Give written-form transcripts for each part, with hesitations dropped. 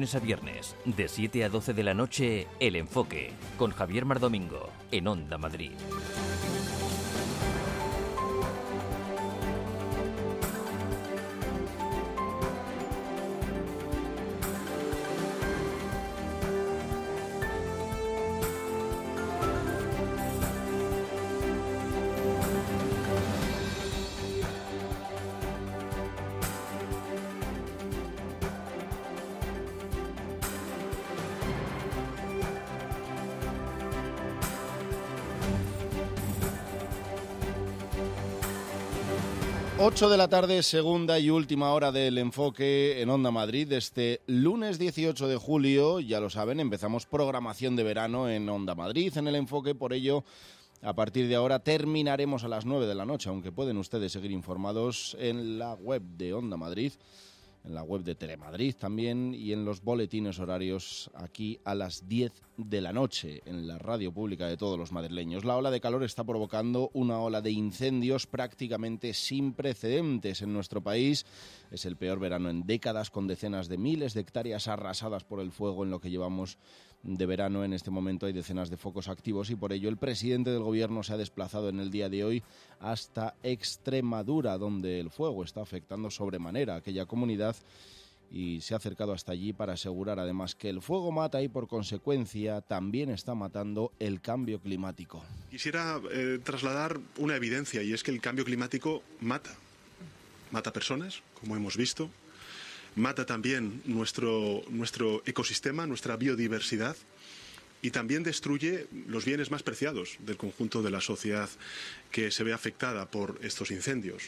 lunes a viernes, de 7 a 12 de la noche, El Enfoque, con Javier Mardomingo, en Onda Madrid. Ocho de la tarde, segunda y última hora del Enfoque en Onda Madrid. Este lunes 18 de julio, ya lo saben, empezamos programación de verano en Onda Madrid, en el Enfoque. Por ello, a partir de ahora terminaremos a las 9 de la noche, aunque pueden ustedes seguir informados en la web de Onda Madrid, en la web de Telemadrid también, y en los boletines horarios aquí a las 10 de la noche en la radio pública de todos los madrileños. La ola de calor está provocando una ola de incendios prácticamente sin precedentes en nuestro país. Es el peor verano en décadas, con decenas de miles de hectáreas arrasadas por el fuego en lo que llevamos de verano. En este momento hay decenas de focos activos y por ello el presidente del gobierno se ha desplazado en el día de hoy hasta Extremadura, donde el fuego está afectando sobremanera a aquella comunidad, y se ha acercado hasta allí para asegurar además que el fuego mata y por consecuencia también está matando el cambio climático. Quisiera trasladar una evidencia, y es que el cambio climático mata personas, como hemos visto, mata también nuestro ecosistema, nuestra biodiversidad, y también destruye los bienes más preciados del conjunto de la sociedad que se ve afectada por estos incendios.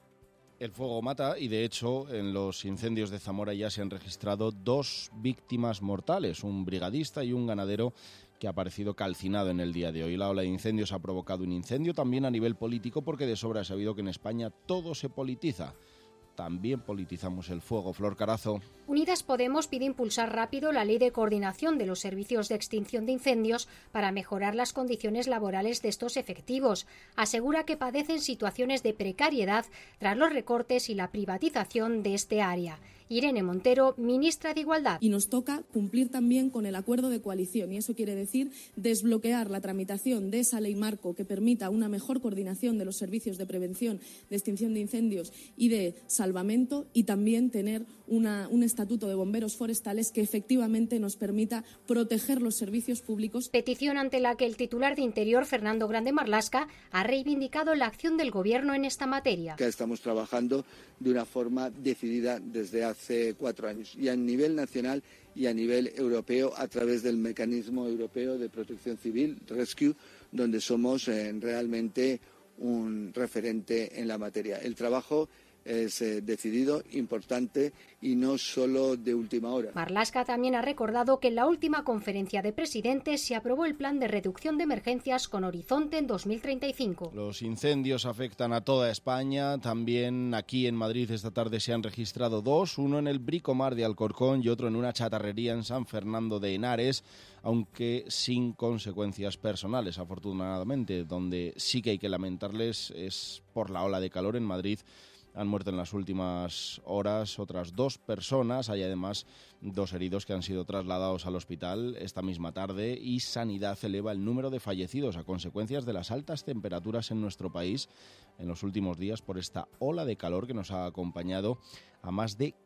El fuego mata y, de hecho, en los incendios de Zamora ya se han registrado 2 víctimas mortales, un brigadista y un ganadero que ha aparecido calcinado en el día de hoy. La ola de incendios ha provocado un incendio también a nivel político, porque de sobra es sabido que en España todo se politiza. También politizamos el fuego. Flor Carazo. Unidas Podemos pide impulsar rápido la ley de coordinación de los servicios de extinción de incendios para mejorar las condiciones laborales de estos efectivos. Asegura que padecen situaciones de precariedad tras los recortes y la privatización de este área. Irene Montero, ministra de Igualdad. Y nos toca cumplir también con el acuerdo de coalición, y eso quiere decir desbloquear la tramitación de esa ley marco que permita una mejor coordinación de los servicios de prevención, de extinción de incendios y de salvamento, y también tener un estatuto de bomberos forestales que efectivamente nos permita proteger los servicios públicos. Petición ante la que el titular de Interior, Fernando Grande Marlaska, ha reivindicado la acción del Gobierno en esta materia. Que estamos trabajando de una forma decidida desde hace 4 años, y a nivel nacional y a nivel europeo, a través del Mecanismo Europeo de Protección Civil, Rescue, donde somos realmente un referente en la materia. El trabajo es decidido, importante y no solo de última hora. Marlaska también ha recordado que en la última conferencia de presidentes se aprobó el plan de reducción de emergencias con horizonte en 2035. Los incendios afectan a toda España. También aquí en Madrid esta tarde se han registrado 2, uno en el Bricomar de Alcorcón y otro en una chatarrería en San Fernando de Henares, aunque sin consecuencias personales, afortunadamente. Donde sí que hay que lamentarles es por la ola de calor en Madrid. Han muerto en las últimas horas otras 2 personas. Hay además 2 heridos que han sido trasladados al hospital esta misma tarde, y Sanidad eleva el número de fallecidos a consecuencias de las altas temperaturas en nuestro país en los últimos días por esta ola de calor que nos ha acompañado a más de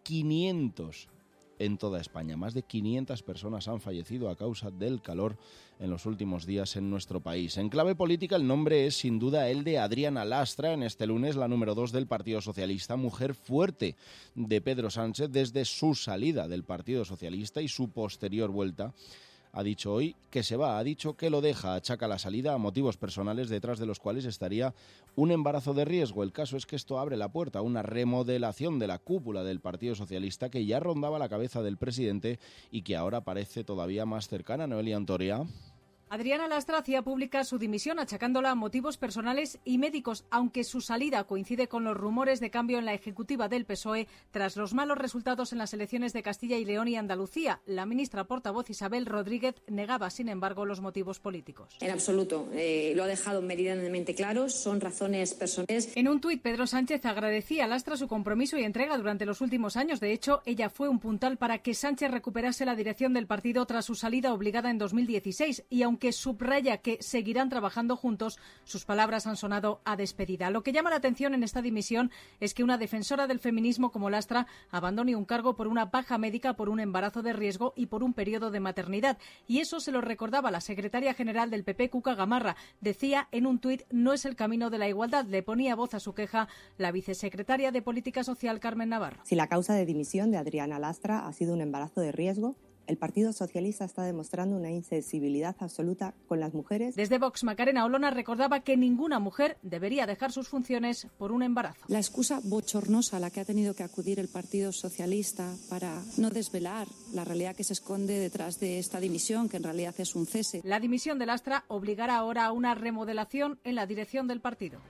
500 en toda España. Más de 500 personas han fallecido a causa del calor en los últimos días en nuestro país. En clave política, el nombre es sin duda el de Adriana Lastra, en este lunes la número 2 del Partido Socialista, mujer fuerte de Pedro Sánchez desde su salida del Partido Socialista y su posterior vuelta. Ha dicho hoy que se va, ha dicho que lo deja, achaca la salida a motivos personales detrás de los cuales estaría un embarazo de riesgo. El caso es que esto abre la puerta a una remodelación de la cúpula del Partido Socialista que ya rondaba la cabeza del presidente y que ahora parece todavía más cercana. Noelia Antoria. Adriana Lastra hacía pública su dimisión achacándola a motivos personales y médicos, aunque su salida coincide con los rumores de cambio en la ejecutiva del PSOE tras los malos resultados en las elecciones de Castilla y León y Andalucía. La ministra portavoz Isabel Rodríguez negaba, sin embargo, los motivos políticos. En absoluto. Lo ha dejado meridianamente claro. Son razones personales. En un tuit, Pedro Sánchez agradecía a Lastra su compromiso y entrega durante los últimos años. De hecho, ella fue un puntal para que Sánchez recuperase la dirección del partido tras su salida obligada en 2016. Y aunque subraya que seguirán trabajando juntos, sus palabras han sonado a despedida. Lo que llama la atención en esta dimisión es que una defensora del feminismo como Lastra abandone un cargo por una baja médica, por un embarazo de riesgo y por un periodo de maternidad. Y eso se lo recordaba la secretaria general del PP, Cuca Gamarra. Decía en un tuit: no es el camino de la igualdad. Le ponía voz a su queja la vicesecretaria de Política Social, Carmen Navarro. Si la causa de dimisión de Adriana Lastra ha sido un embarazo de riesgo, el Partido Socialista está demostrando una insensibilidad absoluta con las mujeres. Desde Vox, Macarena Olona recordaba que ninguna mujer debería dejar sus funciones por un embarazo. La excusa bochornosa a la que ha tenido que acudir el Partido Socialista para no desvelar la realidad que se esconde detrás de esta dimisión, que en realidad es un cese. La dimisión de Lastra obligará ahora a una remodelación en la dirección del partido.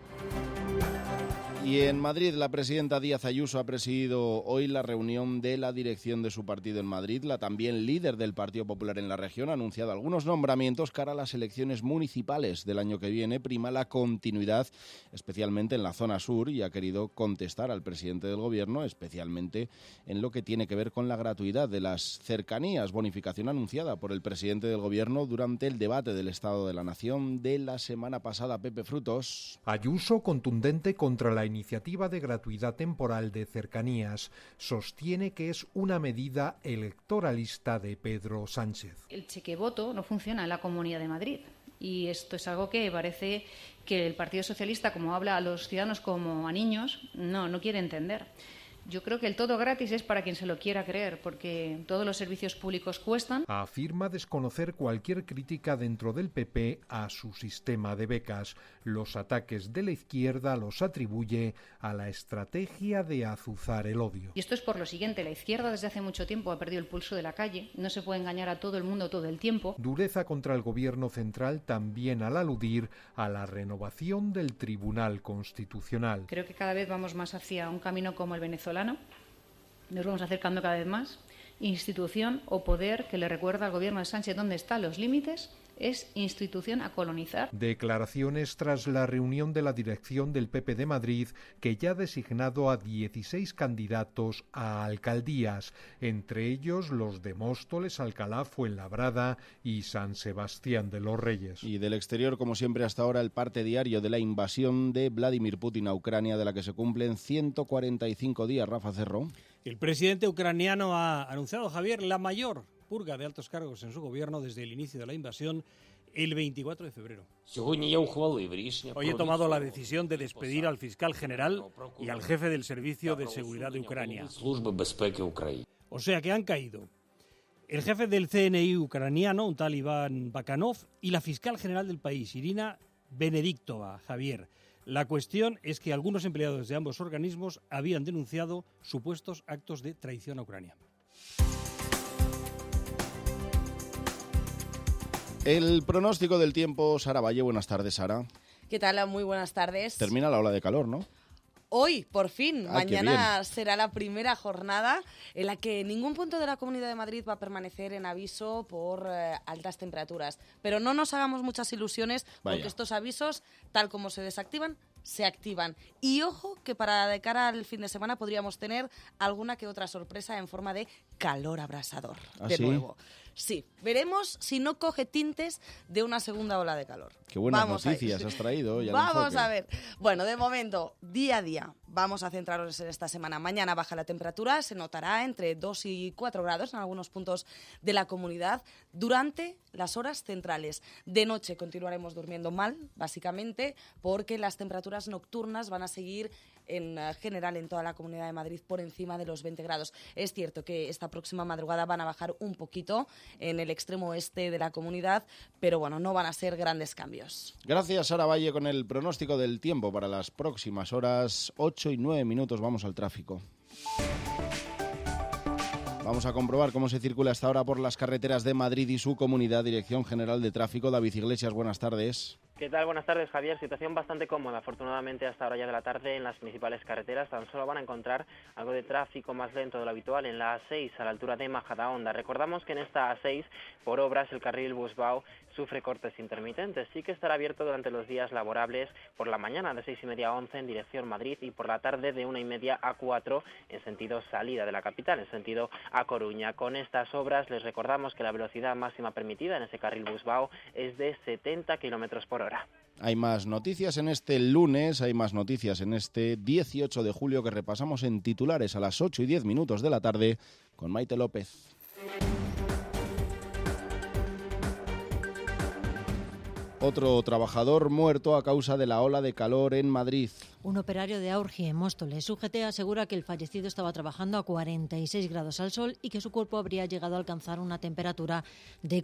Y en Madrid, la presidenta Díaz Ayuso ha presidido hoy la reunión de la dirección de su partido en Madrid. La también líder del Partido Popular en la región ha anunciado algunos nombramientos cara a las elecciones municipales del año que viene. Prima la continuidad, especialmente en la zona sur, y ha querido contestar al presidente del Gobierno, especialmente en lo que tiene que ver con la gratuidad de las cercanías, bonificación anunciada por el presidente del Gobierno durante el debate del Estado de la Nación de la semana pasada. Pepe Frutos. Ayuso contundente contra la iniciativa de gratuidad temporal de cercanías. Sostiene que es una medida electoralista de Pedro Sánchez. El chequevoto no funciona en la Comunidad de Madrid y esto es algo que parece que el Partido Socialista, como habla a los ciudadanos como a niños, no quiere entender. Yo creo que el todo gratis es para quien se lo quiera creer, porque todos los servicios públicos cuestan. Afirma desconocer cualquier crítica dentro del PP a su sistema de becas. Los ataques de la izquierda los atribuye a la estrategia de azuzar el odio. Y esto es por lo siguiente: la izquierda desde hace mucho tiempo ha perdido el pulso de la calle, no se puede engañar a todo el mundo todo el tiempo. Dureza contra el gobierno central también al aludir a la renovación del Tribunal Constitucional. Creo que cada vez vamos más hacia un camino como el venezolano. Nos vamos acercando cada vez más. Institución o poder que le recuerda al gobierno de Sánchez dónde están los límites es institución a colonizar. Declaraciones tras la reunión de la dirección del PP de Madrid, que ya ha designado a 16 candidatos a alcaldías, entre ellos los de Móstoles, Alcalá, Fuenlabrada y San Sebastián de los Reyes. Y del exterior, como siempre hasta ahora, el parte diario de la invasión de Vladimir Putin a Ucrania, de la que se cumplen 145 días. Rafa Cerro. El presidente ucraniano ha anunciado, Javier, la mayor purga de altos cargos en su gobierno desde el inicio de la invasión el 24 de febrero. Hoy he tomado la decisión de despedir al fiscal general y al jefe del Servicio de Seguridad de Ucrania. O sea que han caído el jefe del CNI ucraniano, un tal Iván Bakanov, y la fiscal general del país, Irina Benediktova. Javier, la cuestión es que algunos empleados de ambos organismos habían denunciado supuestos actos de traición a Ucrania. El pronóstico del tiempo, Sara Valle. Buenas tardes, Sara. ¿Qué tal? Muy buenas tardes. Termina la ola de calor, ¿no? Hoy, por fin, mañana bien. será la primera jornada en la que ningún punto de la Comunidad de Madrid va a permanecer en aviso por altas temperaturas. Pero no nos hagamos muchas ilusiones, porque estos avisos, tal como se desactivan, se activan. Y ojo que para de cara al fin de semana podríamos tener alguna que otra sorpresa en forma de calor abrasador. De nuevo. Sí, veremos si no coge tintes de una segunda ola de calor. Qué buenas noticias has traído hoy al Vamos enfoque. a ver. Bueno, de momento, día a día, vamos a centrarnos en esta semana. Mañana baja la temperatura, se notará entre 2 y 4 grados en algunos puntos de la comunidad durante las horas centrales. De noche continuaremos durmiendo mal, básicamente, porque las temperaturas nocturnas van a seguir en general en toda la Comunidad de Madrid por encima de los 20 grados. Es cierto que esta próxima madrugada van a bajar un poquito en el extremo oeste de la comunidad, pero bueno, no van a ser grandes cambios. Gracias, Sara Valle, con el pronóstico del tiempo para las próximas horas. 8 y 9 minutos, vamos al tráfico. Vamos a comprobar cómo se circula hasta ahora por las carreteras de Madrid y su comunidad. Dirección General de Tráfico, David Iglesias, buenas tardes. ¿Qué tal? Buenas tardes, Javier. Situación bastante cómoda, afortunadamente, hasta ahora ya de la tarde en las principales carreteras. Tan solo van a encontrar algo de tráfico más lento de lo habitual en la A6, a la altura de Majadahonda. Recordamos que en esta A6, por obras, el carril Busbao sufre cortes intermitentes. Sí que estará abierto durante los días laborables por la mañana de 6:30 a 11 en dirección Madrid y por la tarde de 1:30 a 4 en sentido salida de la capital, en sentido a Coruña. Con estas obras les recordamos que la velocidad máxima permitida en ese carril Busbao es de 70 km por hora. Hay más noticias en este lunes, hay más noticias en este 18 de julio que repasamos en titulares a las 8:10 de la tarde con Maite López. Otro trabajador muerto a causa de la ola de calor en Madrid. Un operario de Aurgi en Móstoles, UGT, asegura que el fallecido estaba trabajando a 46 grados al sol y que su cuerpo habría llegado a alcanzar una temperatura de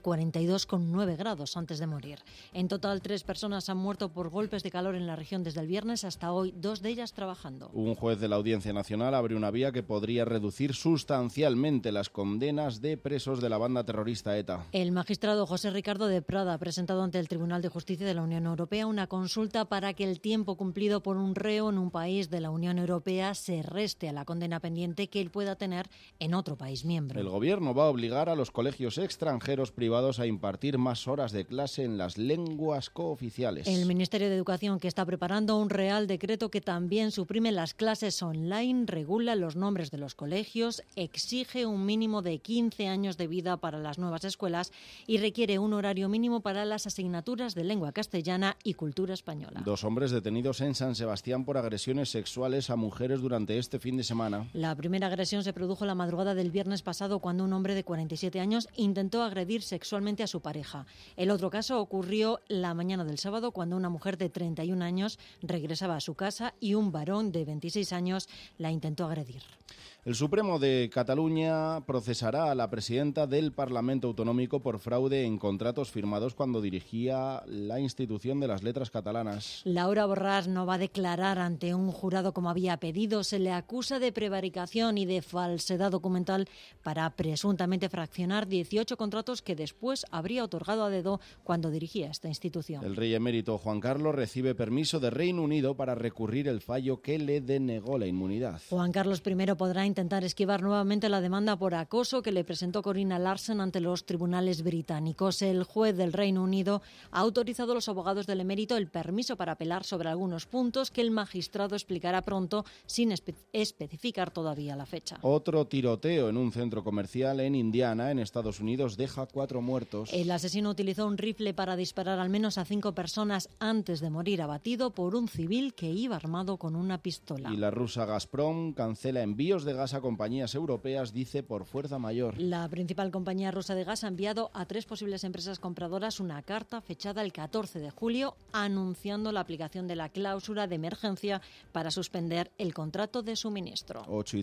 42,9 grados antes de morir. En total, 3 personas han muerto por golpes de calor en la región desde el viernes hasta hoy, 2 de ellas trabajando. Un juez de la Audiencia Nacional abre una vía que podría reducir sustancialmente las condenas de presos de la banda terrorista ETA. El magistrado José Ricardo de Prada ha presentado ante el Tribunal de Justicia de la Unión Europea una consulta para que el tiempo cumplido por un reo en un país de la Unión Europea se reste a la condena pendiente que él pueda tener en otro país miembro. El Gobierno va a obligar a los colegios extranjeros privados a impartir más horas de clase en las lenguas cooficiales. El Ministerio de Educación, que está preparando un real decreto que también suprime las clases online, regula los nombres de los colegios, exige un mínimo de 15 años de vida para las nuevas escuelas y requiere un horario mínimo para las asignaturas de lengua castellana y cultura española. 2 hombres detenidos en San Sebastián por agresiones sexuales a mujeres durante este fin de semana. La primera agresión se produjo la madrugada del viernes pasado cuando un hombre de 47 años intentó agredir sexualmente a su pareja. El otro caso ocurrió la mañana del sábado cuando una mujer de 31 años regresaba a su casa y un varón de 26 años la intentó agredir. El Supremo de Cataluña procesará a la presidenta del Parlamento Autonómico por fraude en contratos firmados cuando dirigía la institución de las letras catalanas. Laura Borràs no va a declarar ante un jurado como había pedido. Se le acusa de prevaricación y de falsedad documental para presuntamente fraccionar 18 contratos que después habría otorgado a dedo cuando dirigía esta institución. El rey emérito Juan Carlos recibe permiso de Reino Unido para recurrir el fallo que le denegó la inmunidad. Juan Carlos I podrá intentar esquivar nuevamente la demanda por acoso que le presentó Corinna Larsen ante los tribunales británicos. El juez del Reino Unido ha autorizado a los abogados del emérito el permiso para apelar sobre algunos puntos que el magistrado explicará pronto sin especificar todavía la fecha. Otro tiroteo en un centro comercial en Indiana, en Estados Unidos, deja 4 muertos. El asesino utilizó un rifle para disparar al menos a 5 personas antes de morir abatido por un civil que iba armado con una pistola. Y la rusa Gazprom cancela envíos de gas a compañías europeas, dice por fuerza mayor. La principal compañía rusa de gas ha enviado a 3 posibles empresas compradoras una carta fechada el 14 de julio anunciando la aplicación de la cláusula de emergencia para suspender el contrato de suministro.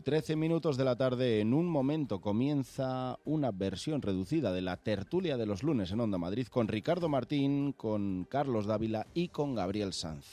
8:13 de la tarde. En un momento comienza una versión reducida de la tertulia de los lunes en Onda Madrid con Ricardo Martín, con Carlos Dávila y con Gabriel Sanz.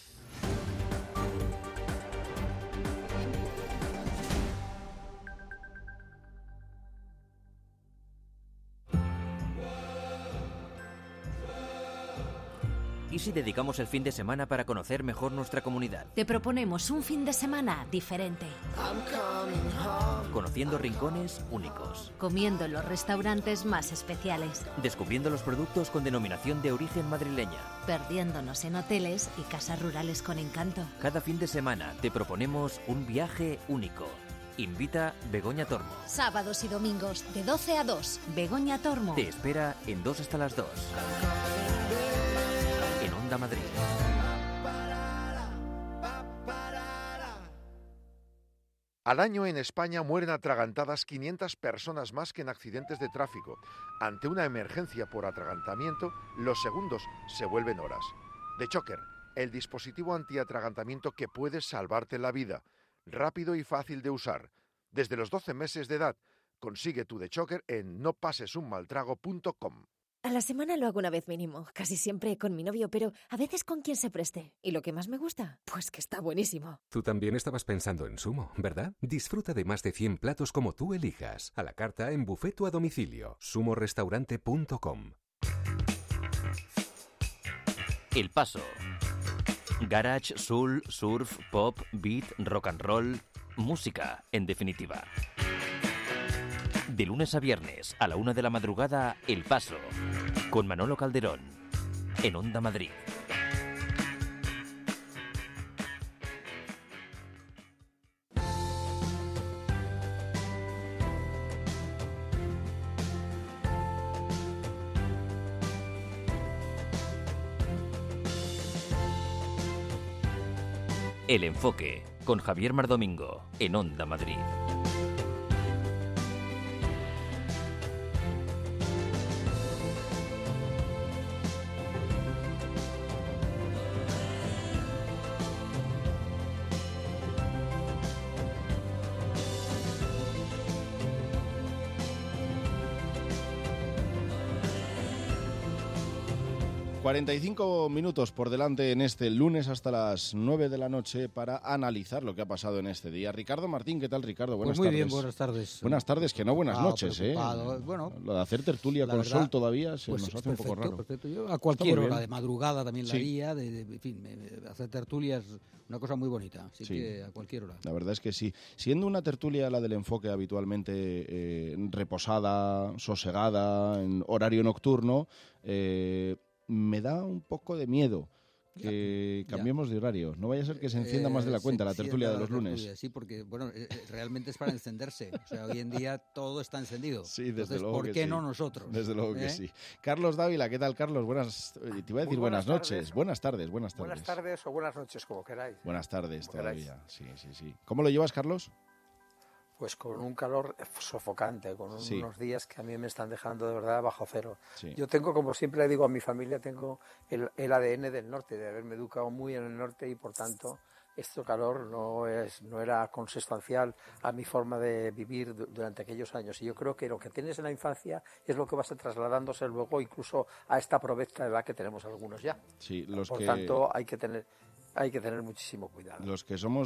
¿Y si dedicamos el fin de semana para conocer mejor nuestra comunidad? Te proponemos un fin de semana diferente. Conociendo rincones únicos. Comiendo en los restaurantes más especiales. Descubriendo los productos con denominación de origen madrileña. Perdiéndonos en hoteles y casas rurales con encanto. Cada fin de semana te proponemos un viaje único. Invita Begoña Tormo. Sábados y domingos de 12 a 2. Begoña Tormo. Te espera en 2 hasta las 2. En Onda Madrid. Al año en España mueren atragantadas 500 personas más que en accidentes de tráfico. Ante una emergencia por atragantamiento, los segundos se vuelven horas. The Choker, el dispositivo antiatragantamiento que puede salvarte la vida. Rápido y fácil de usar. Desde los 12 meses de edad, consigue tu The Choker en nopasesunmaltrago.com. A la semana lo hago una vez mínimo, casi siempre con mi novio, pero a veces con quien se preste. ¿Y lo que más me gusta? Pues que está buenísimo. Tú también estabas pensando en Sumo, ¿verdad? Disfruta de más de 100 platos como tú elijas, a la carta, en buffet o a domicilio. sumorestaurante.com. El Paso. Garage, soul, surf, pop, beat, rock and roll, música, en definitiva. De lunes a viernes, a la 1 de la madrugada, El Paso, con Manolo Calderón, en Onda Madrid. El Enfoque, con Javier Mardomingo, en Onda Madrid. ...45 minutos por delante en este lunes hasta las 9 de la noche... para analizar lo que ha pasado en este día. Ricardo Martín, ¿qué tal, Ricardo? Buenas tardes. Muy bien, buenas tardes. Buenas tardes, que no buenas noches, Bueno, lo de hacer tertulia con verdad, sol todavía se pues nos hace un poco raro. Perfecto. Yo a cualquier hora, de madrugada también la haría, en fin, hacer tertulia es una cosa muy bonita, así que a cualquier hora. La verdad es que sí. Siendo una tertulia la del Enfoque habitualmente reposada, sosegada, en horario nocturno... me da un poco de miedo que cambiemos de horario. No vaya a ser que se encienda más de la cuenta la tertulia de los lunes. Sí, porque bueno, realmente es para encenderse. O sea, hoy en día todo está encendido. Sí, desde Entonces, luego ¿por qué no nosotros? Desde luego que sí. Carlos Dávila, ¿qué tal, Carlos? Te iba a decir buenas noches. Buenas tardes. Buenas tardes o buenas noches, como queráis. Buenas tardes todavía. Sí. ¿Cómo lo llevas, Carlos? Pues con un calor sofocante, con unos días que a mí me están dejando de verdad bajo cero. Sí. Yo tengo, como siempre le digo a mi familia, tengo el ADN del norte, de haberme educado muy en el norte y por tanto este calor no era consustancial a mi forma de vivir durante aquellos años. Y yo creo que lo que tienes en la infancia es lo que va a ser trasladándose luego incluso a esta provecta edad que tenemos algunos ya. Sí, por tanto hay que tener muchísimo cuidado. Los que somos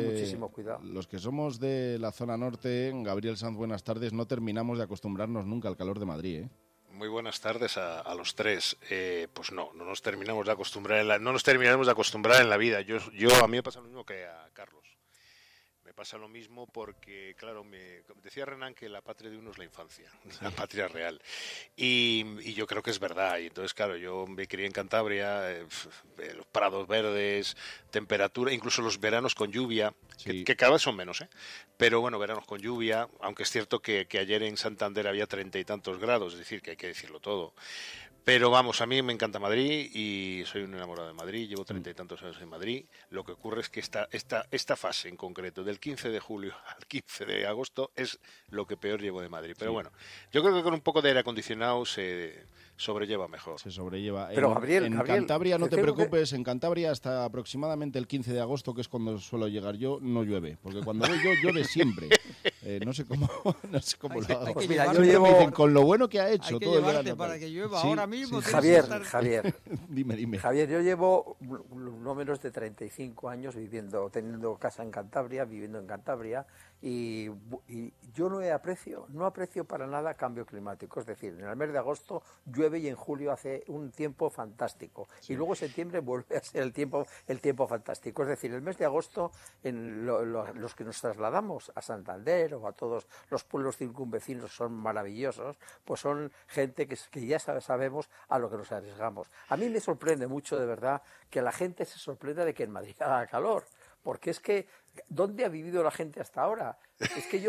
de la zona norte, Gabriel Sanz, buenas tardes, no terminamos de acostumbrarnos nunca al calor de Madrid, ¿eh? Muy buenas tardes a los tres. Pues no nos terminamos de acostumbrar no nos terminaremos de acostumbrar en la vida. A mí me pasa lo mismo que a Carlos. Me pasa lo mismo porque, claro, decía Renan que la patria de uno es la infancia, la patria real. Y yo creo que es verdad. Y entonces, claro, yo me crié en Cantabria, los prados verdes, temperatura, incluso los veranos con lluvia, que cada vez son menos, ¿eh? Pero bueno, veranos con lluvia, aunque es cierto que ayer en Santander había 30 y tantos grados, es decir, que hay que decirlo todo. Pero vamos, a mí me encanta Madrid y soy un enamorado de Madrid, llevo 30 y tantos años en Madrid. Lo que ocurre es que esta fase en concreto, del 15 de julio al 15 de agosto, es lo que peor llevo de Madrid. Pero bueno, yo creo que con un poco de aire acondicionado se sobrelleva mejor. Se sobrelleva. Pero Gabriel, Cantabria, no te preocupes, en Cantabria hasta aproximadamente el 15 de agosto, que es cuando suelo llegar yo, no llueve. Porque cuando voy yo, llueve siempre. No sé cómo lo hago. Pues mira, yo llevo... me dicen, con lo bueno que ha hecho hay que todo el verano. Para que llueva ahora mismo. Javier. Dime. Javier, yo llevo no menos de 35 años teniendo casa en Cantabria, viviendo en Cantabria, y yo no aprecio para nada cambio climático. Es decir, en el mes de agosto llueve y en julio hace un tiempo fantástico. Sí. Y luego en septiembre vuelve a ser el tiempo fantástico. Es decir, el mes de agosto, los que nos trasladamos a Santander o a todos los pueblos circunvecinos son maravillosos, pues son gente que ya sabemos a lo que nos arriesgamos. A mí me sorprende mucho, de verdad, que la gente se sorprenda de que en Madrid haga calor. Porque es que, ¿dónde ha vivido la gente hasta ahora? Es que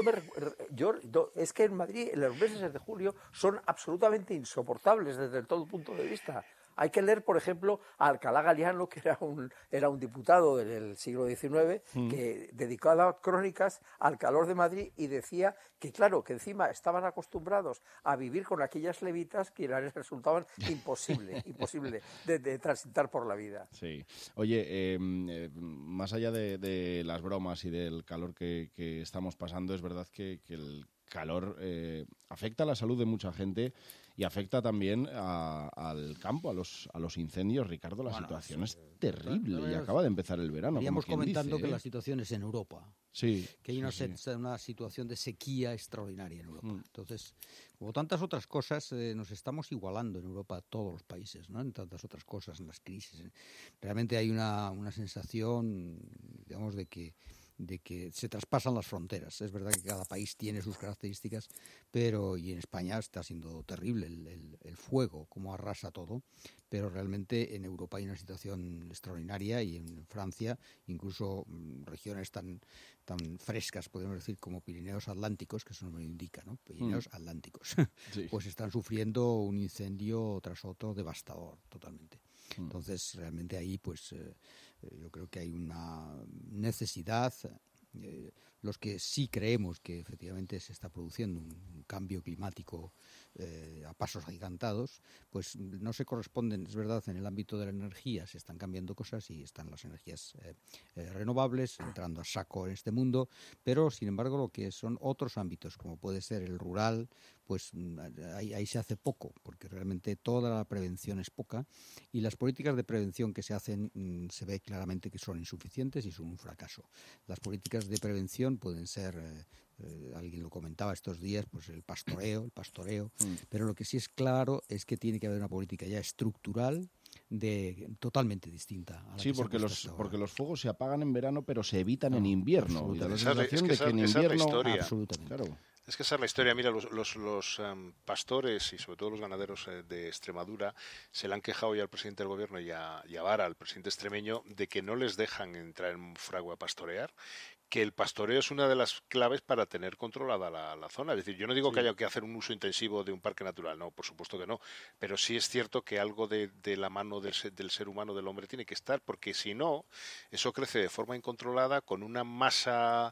es que en Madrid los meses de julio son absolutamente insoportables desde todo punto de vista. Hay que leer, por ejemplo, a Alcalá Galiano, que era un diputado del siglo XIX, que dedicaba crónicas al calor de Madrid y decía que, claro, que encima estaban acostumbrados a vivir con aquellas levitas que les resultaban imposible de transitar por la vida. Sí. Oye, más allá de las bromas y del calor que estamos pasando, es verdad que el calor afecta a la salud de mucha gente y afecta también al campo, a los incendios. Ricardo, la situación es terrible y acaba de empezar el verano. Estamos comentando que la situación es en Europa. Sí. Que hay una situación de sequía extraordinaria en Europa. Entonces, como tantas otras cosas, nos estamos igualando en Europa todos los países, ¿no? En tantas otras cosas, en las crisis. Realmente hay una sensación, digamos, de que se traspasan las fronteras. Es verdad que cada país tiene sus características, y en España está siendo terrible el fuego, como arrasa todo, pero realmente en Europa hay una situación extraordinaria, y en Francia incluso regiones tan frescas, podemos decir, como Pirineos Atlánticos, que eso no me lo indica, ¿no? Pirineos Atlánticos, sí. Pues están sufriendo un incendio tras otro devastador totalmente. Entonces, realmente ahí, pues, yo creo que hay una necesidad. Los que sí creemos que efectivamente se está produciendo un cambio climático a pasos agigantados, pues no se corresponden, es verdad, en el ámbito de la energía se están cambiando cosas y están las energías renovables entrando a saco en este mundo, pero sin embargo lo que son otros ámbitos, como puede ser el rural, pues ahí se hace poco, porque realmente toda la prevención es poca, y las políticas de prevención que se hacen se ve claramente que son insuficientes y son un fracaso. Las políticas de prevención pueden ser, alguien lo comentaba estos días, pues el pastoreo, pero lo que sí es claro es que tiene que haber una política ya estructural totalmente distinta a la sí, porque los fuegos se apagan en verano, pero se evitan en invierno. Y da la sensación de que en invierno... Absolutamente. Claro. Es que esa es la historia. Mira, los pastores y sobre todo los ganaderos de Extremadura se le han quejado ya al presidente del gobierno y a Vara, al presidente extremeño, de que no les dejan entrar en Fragua a pastorear, que el pastoreo es una de las claves para tener controlada la zona. Es decir, yo no digo que haya que hacer un uso intensivo de un parque natural, no, por supuesto que no, pero sí es cierto que algo de la mano del ser humano, del hombre, tiene que estar, porque si no, eso crece de forma incontrolada con una masa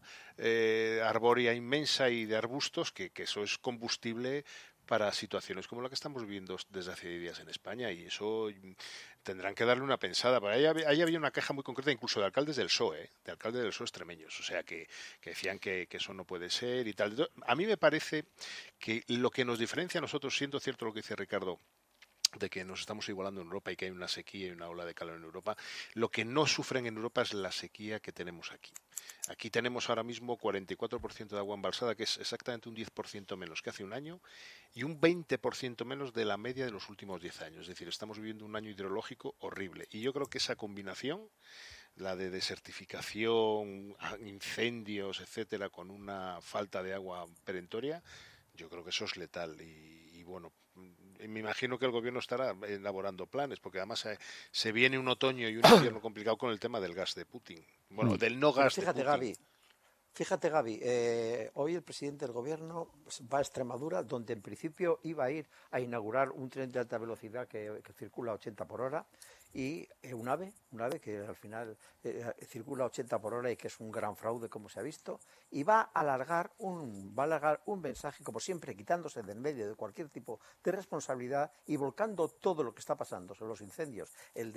arbórea inmensa y de arbustos, que eso es combustible para situaciones como la que estamos viviendo desde hace días en España, y eso tendrán que darle una pensada. Ahí había una queja muy concreta incluso de alcaldes del PSOE, extremeños, o sea, que decían que eso no puede ser y tal. A mí me parece que lo que nos diferencia a nosotros, siendo cierto lo que dice Ricardo, de que nos estamos igualando en Europa y que hay una sequía y una ola de calor en Europa, lo que no sufren en Europa es la sequía que tenemos aquí. Aquí tenemos ahora mismo 44% de agua embalsada, que es exactamente un 10% menos que hace un año, y un 20% menos de la media de los últimos 10 años. Es decir, estamos viviendo un año hidrológico horrible. Y yo creo que esa combinación, la de desertificación, incendios, etcétera, con una falta de agua perentoria, yo creo que eso es letal. Y bueno, me imagino que el gobierno estará elaborando planes, porque además se viene un otoño y un invierno complicado con el tema del gas de Putin. Bueno, del no gas de Putin. Fíjate, Gaby, hoy el presidente del gobierno va a Extremadura, donde en principio iba a ir a inaugurar un tren de alta velocidad que circula a 80 por hora, y un ave que al final circula a 80 por hora y que es un gran fraude, como se ha visto, y va a alargar un mensaje, como siempre, quitándose del medio de cualquier tipo de responsabilidad y volcando todo lo que está pasando sobre los incendios, el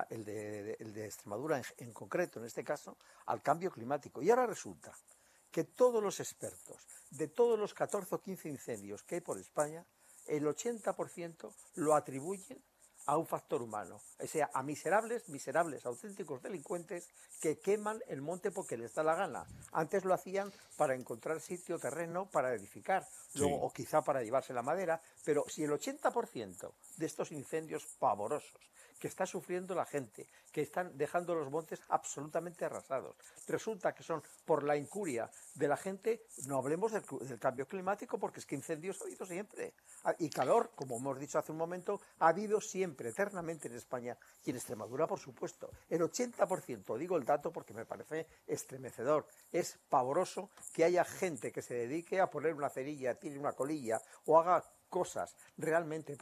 de Extremadura en concreto, en este caso, al cambio climático. Y ahora resulta que todos los expertos de todos los 14 o 15 incendios que hay por España, el 80% lo atribuyen a un factor humano, o sea, a miserables, auténticos delincuentes que queman el monte porque les da la gana. Antes lo hacían para encontrar sitio, terreno, para edificar, luego, o quizá para llevarse la madera, pero si el 80% de estos incendios pavorosos que está sufriendo la gente, que están dejando los montes absolutamente arrasados, resulta que son por la incuria de la gente, no hablemos del cambio climático, porque es que incendios ha habido siempre, y calor, como hemos dicho hace un momento, ha habido siempre, eternamente en España y en Extremadura, por supuesto. El 80%, digo el dato porque me parece estremecedor, es pavoroso que haya gente que se dedique a poner una cerilla, tire una colilla o haga cosas realmente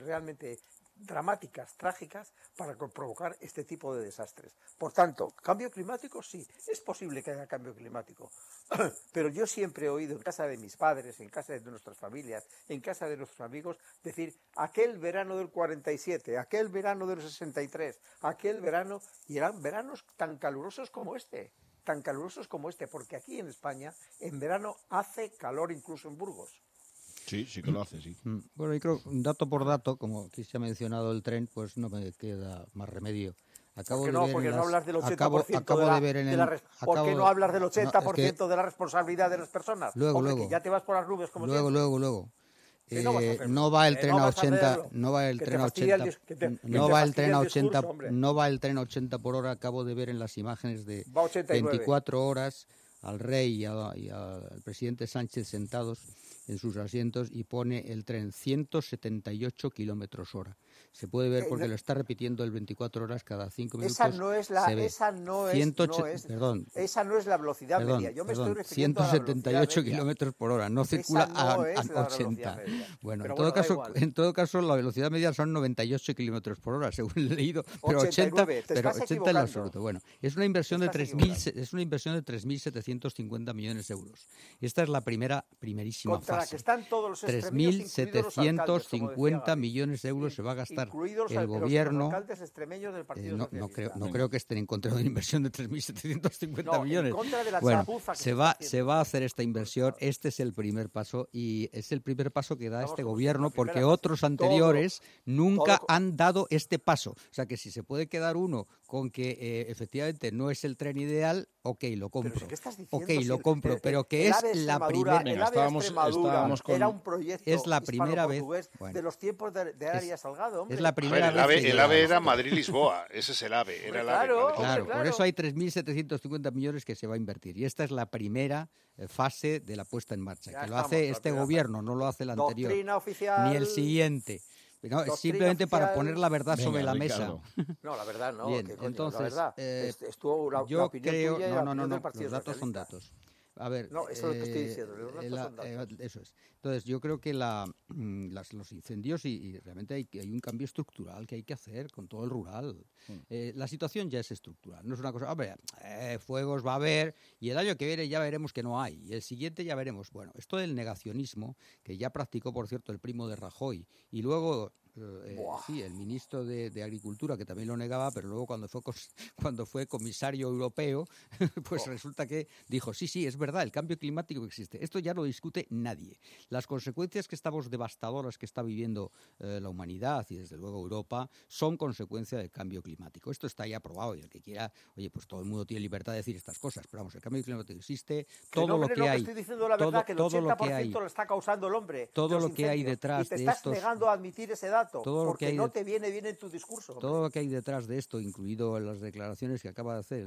dramáticas, trágicas, para provocar este tipo de desastres. Por tanto, ¿cambio climático? Sí, es posible que haya cambio climático. Pero yo siempre he oído en casa de mis padres, en casa de nuestras familias, en casa de nuestros amigos, decir aquel verano del 47, aquel verano del 63, aquel verano, y eran veranos tan calurosos como este. tan calurosos como este, porque aquí en España en verano hace calor incluso en Burgos. Sí, sí que lo hace, sí. Bueno, yo creo, dato por dato, como aquí se ha mencionado el tren, pues no me queda más remedio. ¿Por qué no? Porque no hablas del 80% ¿Por qué no hablas del 80% de la responsabilidad de las personas? Luego. Que ya te vas por las nubes como siempre. Luego. No va el tren a 80, no va el tren a 80, no va el tren a 80, no va el tren a 80 por hora. Acabo de ver en las imágenes de 24 horas al rey y al presidente Sánchez sentados en sus asientos y pone el tren 178 kilómetros hora. Se puede ver porque lo está repitiendo el 24 horas cada 5 minutos. Esa no es la velocidad media. Yo me estoy refiriendo 178 kilómetros por hora. No circula a 80. Bueno, en todo caso, la velocidad media son 98 kilómetros por hora, según he leído. Pero 80 en absoluto. Bueno, es una inversión de 3.750 millones de euros. Esta es la primerísima fase. Que están todos los 3.750 millones de euros se va a gastar el gobierno. No creo que estén en contra de una inversión de 3.750 millones. Bueno, se va a hacer esta inversión. Este es el primer paso y es el primer paso que da este gobierno porque otros anteriores nunca han dado este paso. O sea que si se puede quedar uno con que efectivamente no es el tren ideal, lo compro. Lo compro, pero que es la primera. Era un proyecto es la primera vez de los tiempos de Arias Salgado. Hombre. Es la primera vez. El AVE era Madrid-Lisboa. Ese es el AVE. Era el AVE. Claro, por eso hay 3.750 millones que se va a invertir. Y esta es la primera fase de la puesta en marcha. Que lo hace este gobierno, no lo hace el anterior. Doctrina oficial. Ni el siguiente. No, es simplemente oficial. Para poner la verdad sobre la mesa. No, la verdad no. Bien, entonces, la verdad. Estuvo la opinión creo, tuya y la opinión del los Partido datos son Socialista. datos. A ver, no, eso es lo que estoy diciendo. Eso es. Entonces, yo creo que los incendios y realmente hay un cambio estructural que hay que hacer con todo el rural. La situación ya es estructural. No es una cosa, fuegos va a haber y el año que viene ya veremos que no hay. Y el siguiente ya veremos. Bueno, esto del negacionismo, que ya practicó, por cierto, el primo de Rajoy, y luego... el ministro de Agricultura, que también lo negaba, pero luego cuando fue comisario europeo, pues resulta que dijo, sí, es verdad, el cambio climático que existe. Esto ya no discute nadie. Las consecuencias devastadoras que está viviendo la humanidad y desde luego Europa son consecuencia del cambio climático. Esto está ya probado y el que quiera, pues todo el mundo tiene libertad de decir estas cosas, pero vamos, el cambio climático existe, todo lo que hay. Estoy diciendo la verdad, que el 80% lo está causando el hombre. Todo lo que hay detrás de estos... Y te estás negando a admitir ese dato. Porque no te viene bien en tu discurso. Hombre. Todo lo que hay detrás de esto, incluido las declaraciones que acaba de hacer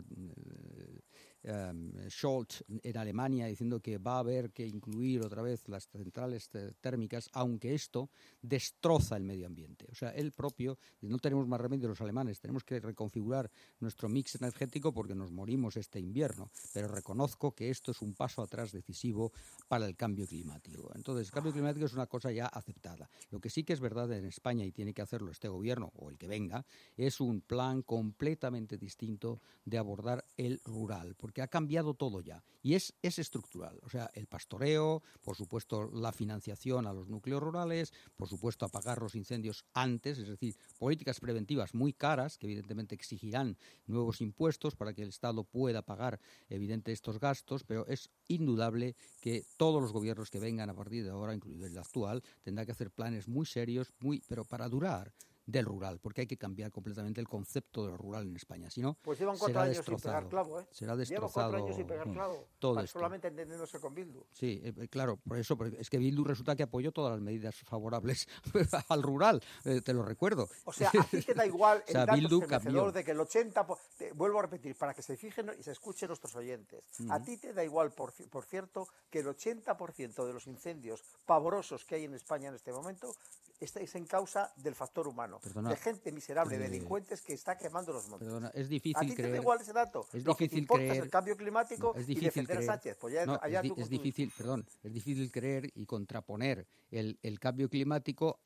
Scholz en Alemania, diciendo que va a haber que incluir otra vez las centrales térmicas, aunque esto destroza el medio ambiente. O sea, él propio, no tenemos más remedio los alemanes, tenemos que reconfigurar nuestro mix energético porque nos morimos este invierno, pero reconozco que esto es un paso atrás decisivo para el cambio climático. Entonces, el cambio climático es una cosa ya aceptada. Lo que sí que es verdad en España, y tiene que hacerlo este gobierno o el que venga, es un plan completamente distinto de abordar el rural, porque ha cambiado todo ya y es estructural. O sea, el pastoreo, por supuesto la financiación a los núcleos rurales, por supuesto apagar los incendios antes, es decir, políticas preventivas muy caras que evidentemente exigirán nuevos impuestos para que el Estado pueda pagar evidente estos gastos, pero es indudable que todos los gobiernos que vengan a partir de ahora, incluido el actual, tendrán que hacer planes muy serios, pero para durar, del rural, porque hay que cambiar completamente el concepto de lo rural en España, si no, pues llevan 4 años sin pegar clavo, será destrozado. Llevan 4 años sin pegar clavo, todo solamente entendiéndose con Bildu. Sí, claro, por eso, porque es que Bildu resulta que apoyó todas las medidas favorables al rural, te lo recuerdo. O sea, a ti te da igual el dato estremecedor de que el 80%, vuelvo a repetir, para que se fijen y se escuchen nuestros oyentes, a ti te da igual, por cierto, que el 80% de los incendios pavorosos que hay en España en este momento es en causa del factor humano. Perdona, de gente miserable, delincuentes que está quemando los montes. Perdona, es difícil ¿A ti creer, te da igual ese dato? Es lo difícil que te importa creer, es el cambio climático es y defender a Sánchez. Pues ya, es difícil creer y contraponer el cambio climático a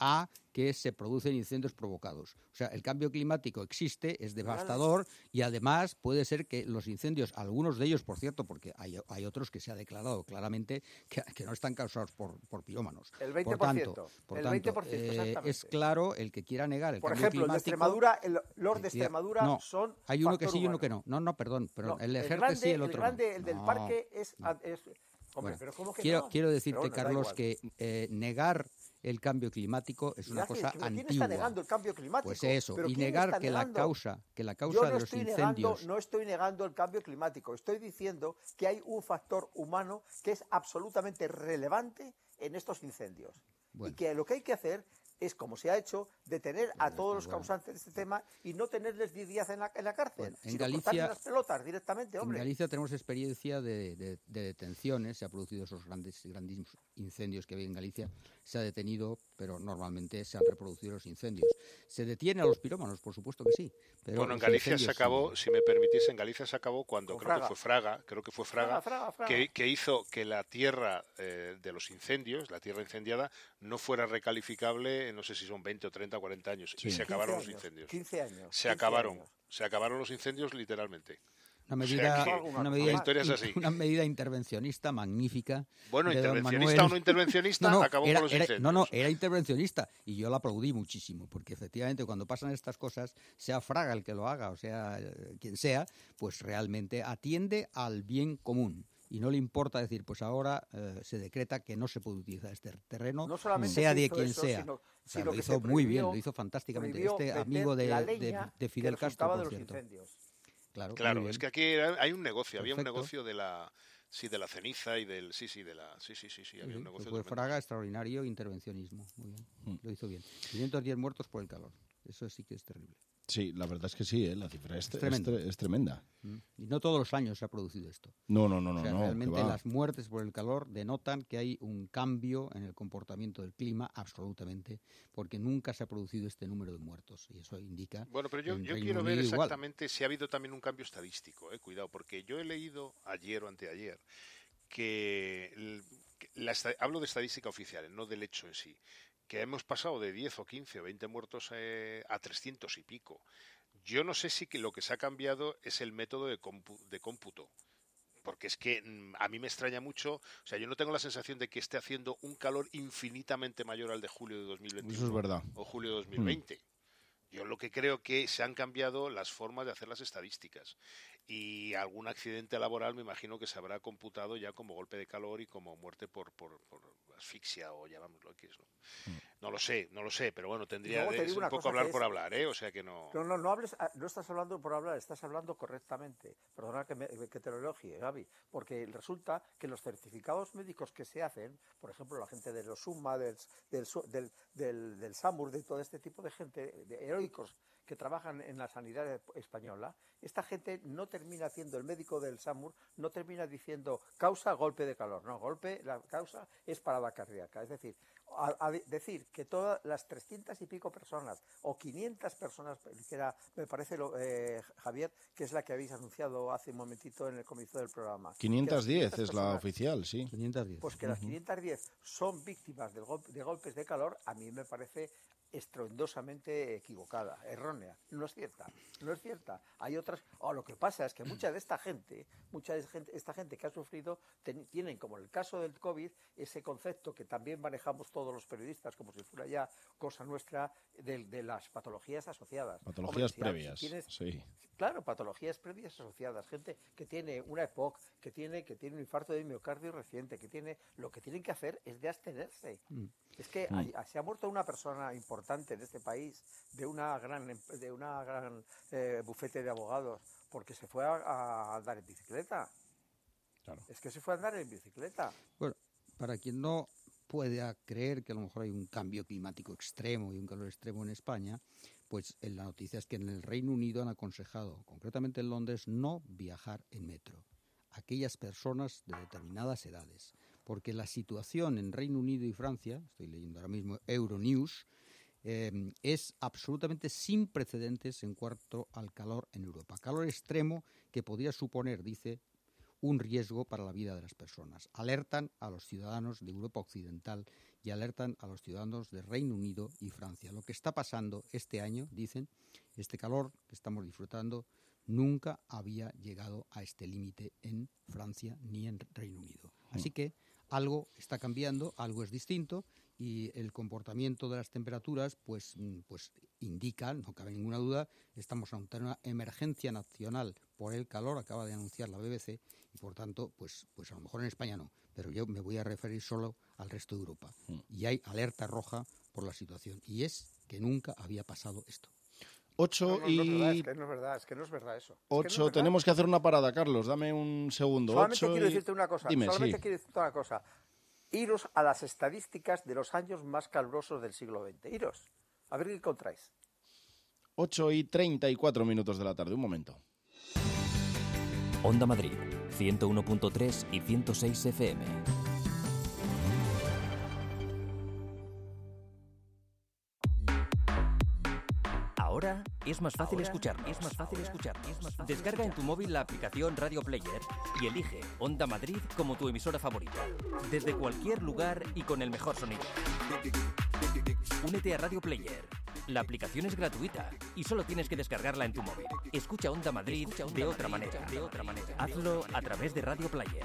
que se producen incendios provocados. O sea, el cambio climático existe, es devastador y además puede ser que los incendios, algunos de ellos, por cierto, porque hay otros que se ha declarado claramente que no están causados por pirómanos. El 20%. Por tanto, es claro, el que quiera negar el por cambio ejemplo, climático... Por ejemplo, los de Extremadura no, son hay uno que sí y humano. uno que no. No, perdón. El grande, Ejerte sí, el otro el grande, no. el del No. parque es Bueno, hombre, pero ¿cómo que quiero decirte, pero bueno, Carlos, que negar el cambio climático es una cosa ¿quién antigua. antigua. Está negando el cambio climático? Pues eso, ¿Pero y quién negar está que la negando? causa Yo de los incendios... No estoy negando el cambio climático, estoy diciendo que hay un factor humano que es absolutamente relevante en estos incendios. Bueno. Y que lo que hay que hacer es, como se ha hecho, detener a todos los causantes de este tema y no tenerles 10 días en la cárcel, Bueno, en sino Galicia, cortarles las pelotas directamente, hombre. En Galicia tenemos experiencia de detenciones, se han producido esos grandísimos incendios que había en Galicia, se ha detenido, pero normalmente se han reproducido los incendios. ¿Se detiene a los pirómanos? Por supuesto que sí. Pero bueno, en Galicia se acabó, si me permitís, en Galicia se acabó cuando creo que fue Fraga, que hizo que la tierra de los incendios, la tierra incendiada, no fuera recalificable, no sé si son 20 o 30 o 40 años, y se acabaron los incendios. 15 años. Se acabaron los incendios literalmente. Una medida intervencionista magnífica. Bueno, intervencionista o no intervencionista, acabó con los incendios. Era intervencionista y yo la aplaudí muchísimo, porque efectivamente cuando pasan estas cosas, sea Fraga el que lo haga, o sea quien sea, pues realmente atiende al bien común. Y no le importa decir, pues ahora se decreta que no se puede utilizar este terreno, sea de quien sea. Lo hizo muy bien, lo hizo fantásticamente. Este amigo de Fidel Castro, por cierto. Claro, es que aquí hay un negocio, había un negocio de la ceniza y del había un negocio. Fue Fraga, extraordinario intervencionismo, muy bien, lo hizo bien. 510 muertos por el calor, eso sí que es terrible. Sí, la verdad es que sí, la cifra es tremenda. Y no todos los años se ha producido esto. No. Realmente las muertes por el calor denotan que hay un cambio en el comportamiento del clima, absolutamente, porque nunca se ha producido este número de muertos. Y eso indica... Bueno, pero yo quiero ver exactamente si ha habido también un cambio estadístico, cuidado, porque yo he leído ayer o anteayer que hablo de estadística oficial, no del hecho en sí, que hemos pasado de 10 o 15 o 20 muertos a 300 y pico. Yo no sé si lo que se ha cambiado es el método de cómputo, porque es que a mí me extraña mucho, o sea, yo no tengo la sensación de que esté haciendo un calor infinitamente mayor al de julio de 2021. Eso es verdad. O julio de 2020. Yo lo que creo que se han cambiado las formas de hacer las estadísticas y algún accidente laboral me imagino que se habrá computado ya como golpe de calor y como muerte por asfixia o llamámoslo X, ¿no? No lo sé, pero bueno, tendría un poco hablar por hablar, o sea que no... No estás hablando por hablar, estás hablando correctamente. Perdona que te lo elogie, Gaby, porque resulta que los certificados médicos que se hacen, por ejemplo, la gente de los SUMA, del SAMUR, de todo este tipo de gente, de heroicos que trabajan en la sanidad española, esta gente no termina haciendo, el médico del SAMUR no termina diciendo causa golpe de calor, no, la causa es parada cardíaca. Es decir, a decir que todas las 300 y pico personas o 500 personas, que era, me parece, Javier, que es la que habéis anunciado hace un momentito en el comienzo del programa. 510 es la oficial, sí. 510. Pues que las 510 son víctimas de golpes de calor, a mí me parece estruendosamente equivocada, errónea. No es cierta. Hay otras. Lo que pasa es que mucha de esta gente que ha sufrido, tienen, como en el caso del COVID, ese concepto que también manejamos todos los periodistas, como si fuera ya cosa nuestra, de las patologías asociadas. Patologías previas, sí. Claro, patologías previas asociadas. Gente que tiene una EPOC, que tiene un infarto de miocardio reciente, lo que tienen que hacer es de abstenerse. Es que se ha muerto una persona importante en este país de una gran bufete de abogados porque se fue a andar en bicicleta. Claro. Es que se fue a andar en bicicleta. Bueno, para quien no pueda creer que a lo mejor hay un cambio climático extremo y un calor extremo en España, pues la noticia es que en el Reino Unido han aconsejado, concretamente en Londres, no viajar en metro. Aquellas personas de determinadas edades. Porque la situación en Reino Unido y Francia, estoy leyendo ahora mismo Euronews, es absolutamente sin precedentes en cuanto al calor en Europa. Calor extremo que podría suponer, dice, un riesgo para la vida de las personas. Alertan a los ciudadanos de Europa Occidental y alertan a los ciudadanos de Reino Unido y Francia. Lo que está pasando este año, dicen, este calor que estamos disfrutando, nunca había llegado a este límite en Francia ni en Reino Unido. Así que algo está cambiando, algo es distinto, y el comportamiento de las temperaturas pues indica, no cabe ninguna duda, estamos ante una emergencia nacional por el calor, acaba de anunciar la BBC, y por tanto, pues a lo mejor en España no, pero yo me voy a referir solo al resto de Europa. Y hay alerta roja por la situación, y es que nunca había pasado esto. 8 y... No es que no es verdad eso. 8, tenemos que hacer una parada, Carlos, dame un segundo. Solamente quiero decirte una cosa. Dime, quiero decirte una cosa. Iros a las estadísticas de los años más calurosos del siglo XX. Iros, a ver qué encontráis. 8 y 34 minutos de la tarde, un momento. Onda Madrid, 101.3 y 106 FM. Ahora es más fácil escucharnos. Descarga en tu móvil la aplicación Radio Player y elige Onda Madrid como tu emisora favorita. Desde cualquier lugar y con el mejor sonido. Únete a Radio Player. La aplicación es gratuita y solo tienes que descargarla en tu móvil. Escucha Onda Madrid de otra manera. Hazlo a través de Radio Player.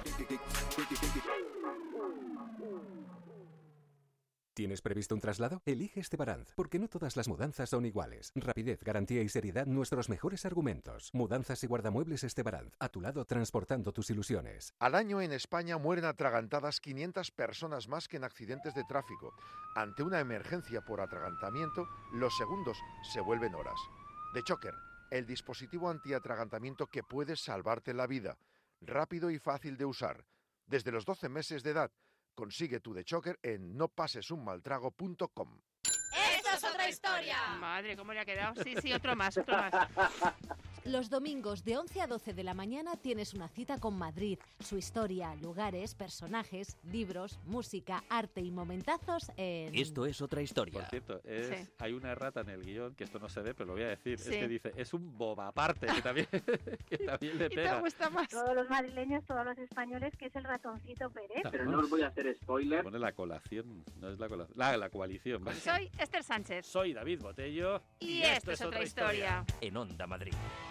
¿Tienes previsto un traslado? Elige Estebaranz, porque no todas las mudanzas son iguales. Rapidez, garantía y seriedad, nuestros mejores argumentos. Mudanzas y guardamuebles Estebaranz, a tu lado transportando tus ilusiones. Al año en España mueren atragantadas 500 personas más que en accidentes de tráfico. Ante una emergencia por atragantamiento, los segundos se vuelven horas. The Choker, el dispositivo antiatragantamiento que puede salvarte la vida. Rápido y fácil de usar. Desde los 12 meses de edad, consigue tu The Choker en nopasesunmaltrago.com. ¡Esto es otra historia! Madre, ¿cómo le ha quedado? Sí, otro más. Los domingos de 11 a 12 de la mañana tienes una cita con Madrid, su historia, lugares, personajes, libros, música, arte y momentazos en... Esto es otra historia. Por cierto, hay una errata en el guión, que esto no se ve, pero lo voy a decir. Sí. Es que dice, es un bobaparte, que también le pega. ¿Y te gusta más? Todos los madrileños, todos los españoles, que es el ratoncito Pérez. Pero no os voy a hacer spoiler. Pone la colación, no es la colación. La coalición. ¿Vale? Soy Esther Sánchez. Soy David Botello. Y esto es otra historia. En Onda Madrid.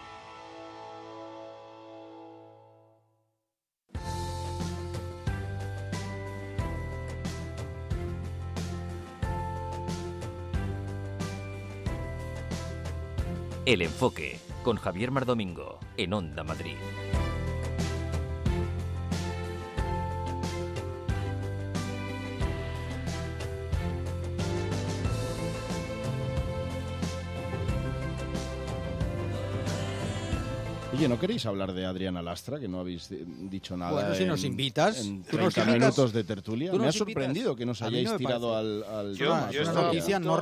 El Enfoque, con Javier Mardomingo, en Onda Madrid. Oye, ¿no queréis hablar de Adriana Lastra, que no habéis dicho nada? Bueno, si nos invitas. En 30 minutos de tertulia. Me ha sorprendido que nos hayáis tirado al tema. Es una noticia no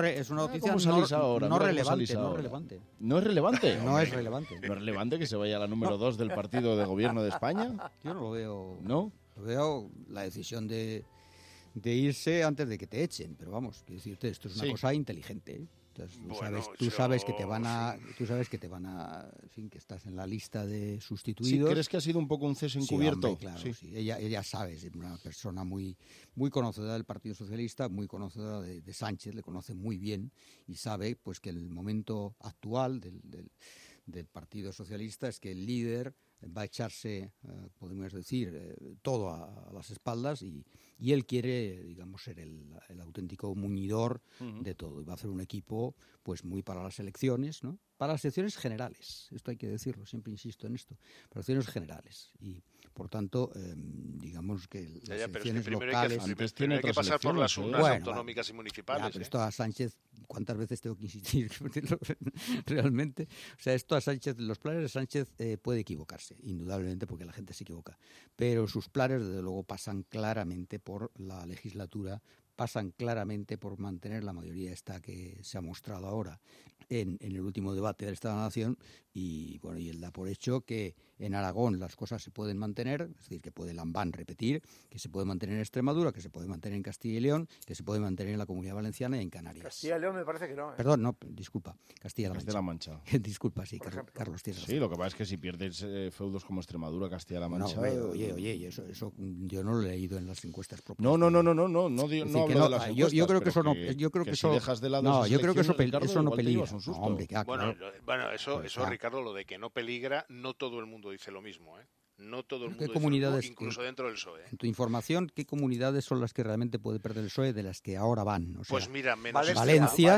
relevante. ¿No es relevante? No es relevante. ¿No es relevante que se vaya a la número 2 del partido de gobierno de España? Yo no lo veo. ¿No? Lo veo la decisión de irse antes de que te echen. Pero vamos, quiero decirte, esto es una cosa inteligente, ¿eh? Entonces, tú sabes que te van a, en fin, que estás en la lista de sustituidos. ¿Sí? ¿Crees que ha sido un poco un ceso encubierto? Hombre, claro, sí. Ella sabe, es una persona muy conocedora del Partido Socialista, muy conocedora de Sánchez, le conoce muy bien y sabe pues que el momento actual del Partido Socialista es que el líder va a echarse, podemos decir, todo a las espaldas y él quiere, digamos, ser el auténtico muñidor de todo. Y va a hacer un equipo pues muy para las elecciones, ¿no? Para las elecciones generales, esto hay que decirlo, siempre insisto en esto, para las elecciones generales. Y, por tanto, digamos que las elecciones locales... Primero hay que pasar por las urnas autonómicas y municipales. Pero esto a Sánchez, ¿cuántas veces tengo que insistir? Realmente, o sea, esto a Sánchez, los planes de Sánchez puede equivocarse, indudablemente, porque la gente se equivoca. Pero sus planes, desde luego, pasan claramente por la legislatura, pasan claramente por mantener la mayoría esta que se ha mostrado ahora en el último debate del Estado de la Nación, Y bueno, y él da por hecho que en Aragón las cosas se pueden mantener, es decir, que puede Lambán repetir, que se puede mantener en Extremadura, que se puede mantener en Castilla y León, que se puede mantener en la Comunidad Valenciana y en Canarias. Castilla y León me parece que no. Perdón, no, disculpa, Castilla-La Mancha. Disculpa, sí, Carlos, tienes razón. Sí, lo que pasa es que si pierdes feudos como Extremadura, Castilla-La Mancha... No, oye, eso yo no lo he leído en las encuestas propias. No hablo de las encuestas. Yo creo que eso no... Si dejas de lado no, yo creo que eso no Ricardo, peligra. No, hombre, bueno, eso pues, Ricardo, lo de que no peligra, no todo el mundo dice lo mismo, ¿eh? No todo el mundo dice lo mismo, incluso dentro del PSOE. En tu información, ¿qué comunidades son las que realmente puede perder el PSOE de las que ahora van? O sea, pues mira, Valencia,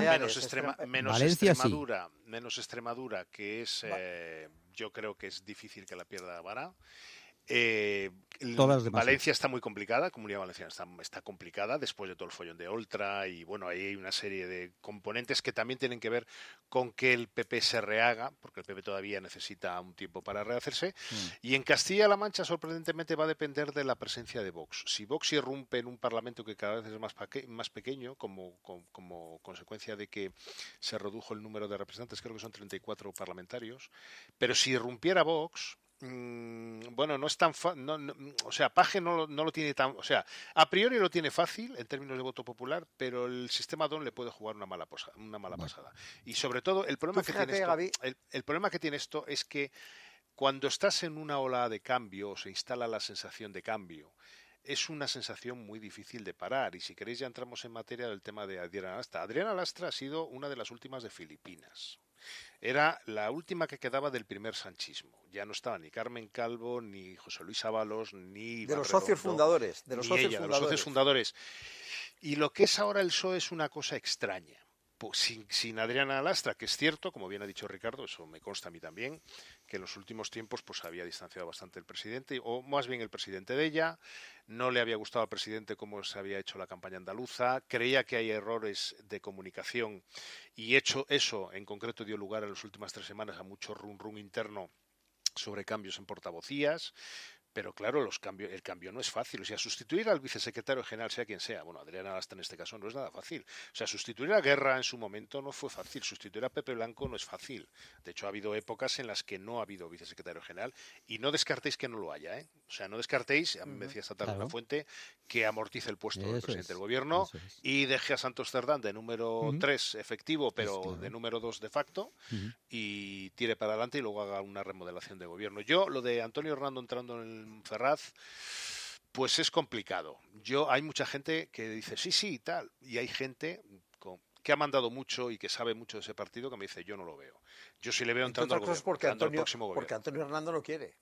menos Extremadura, que es, yo creo que es difícil que la pierda Vara. Valencia está muy complicada, Comunidad Valenciana está complicada después de todo el follón de Oltra y bueno, ahí hay una serie de componentes que también tienen que ver con que el PP se rehaga, porque el PP todavía necesita un tiempo para rehacerse. Y en Castilla-La Mancha sorprendentemente va a depender de la presencia de Vox. Si Vox irrumpe en un parlamento que cada vez es más pequeño, como consecuencia de que se redujo el número de representantes, creo que son 34 parlamentarios, pero si irrumpiera Vox, bueno, no es tan o sea, Paje no lo tiene tan, o sea, a priori lo tiene fácil en términos de voto popular, pero el sistema DON le puede jugar una mala pasada. Y sobre todo el problema que tiene esto es que cuando estás en una ola de cambio o se instala la sensación de cambio, es una sensación muy difícil de parar. Y si queréis ya entramos en materia del tema de Adriana Lastra. Adriana Lastra ha sido una de las últimas de Filipinas. Era la última que quedaba del primer sanchismo. Ya no estaba ni Carmen Calvo, ni José Luis Ábalos, ni de los socios fundadores. De los socios fundadores. Y lo que es ahora el PSOE es una cosa extraña. Sin Adriana Lastra, que es cierto, como bien ha dicho Ricardo, eso me consta a mí también, que en los últimos tiempos pues había distanciado bastante el presidente, o más bien el presidente de ella, no le había gustado al presidente cómo se había hecho la campaña andaluza, creía que hay errores de comunicación y hecho eso, en concreto dio lugar en las últimas 3 semanas a mucho rum interno sobre cambios en portavocías. Pero claro, el cambio no es fácil. O sea, sustituir al vicesecretario general, sea quien sea, bueno, Adriana Lastra en este caso no es nada fácil. O sea, sustituir a Guerra en su momento no fue fácil. Sustituir a Pepe Blanco no es fácil. De hecho, ha habido épocas en las que no ha habido vicesecretario general y no descartéis que no lo haya, ¿eh? O sea, no descartéis, a mí me decía esta tarde una fuente, que amortice el puesto del presidente del gobierno y deje a Santos Cerdán de número 3 efectivo, pero de número 2 de facto, y tire para adelante y luego haga una remodelación de gobierno. Yo, lo de Antonio Hernando entrando en el Ferraz, pues es complicado. Hay mucha gente que dice sí y tal, y hay gente que ha mandado mucho y que sabe mucho de ese partido que me dice yo no lo veo. Yo sí le veo entrando al próximo gobierno. Porque Antonio Hernando no quiere.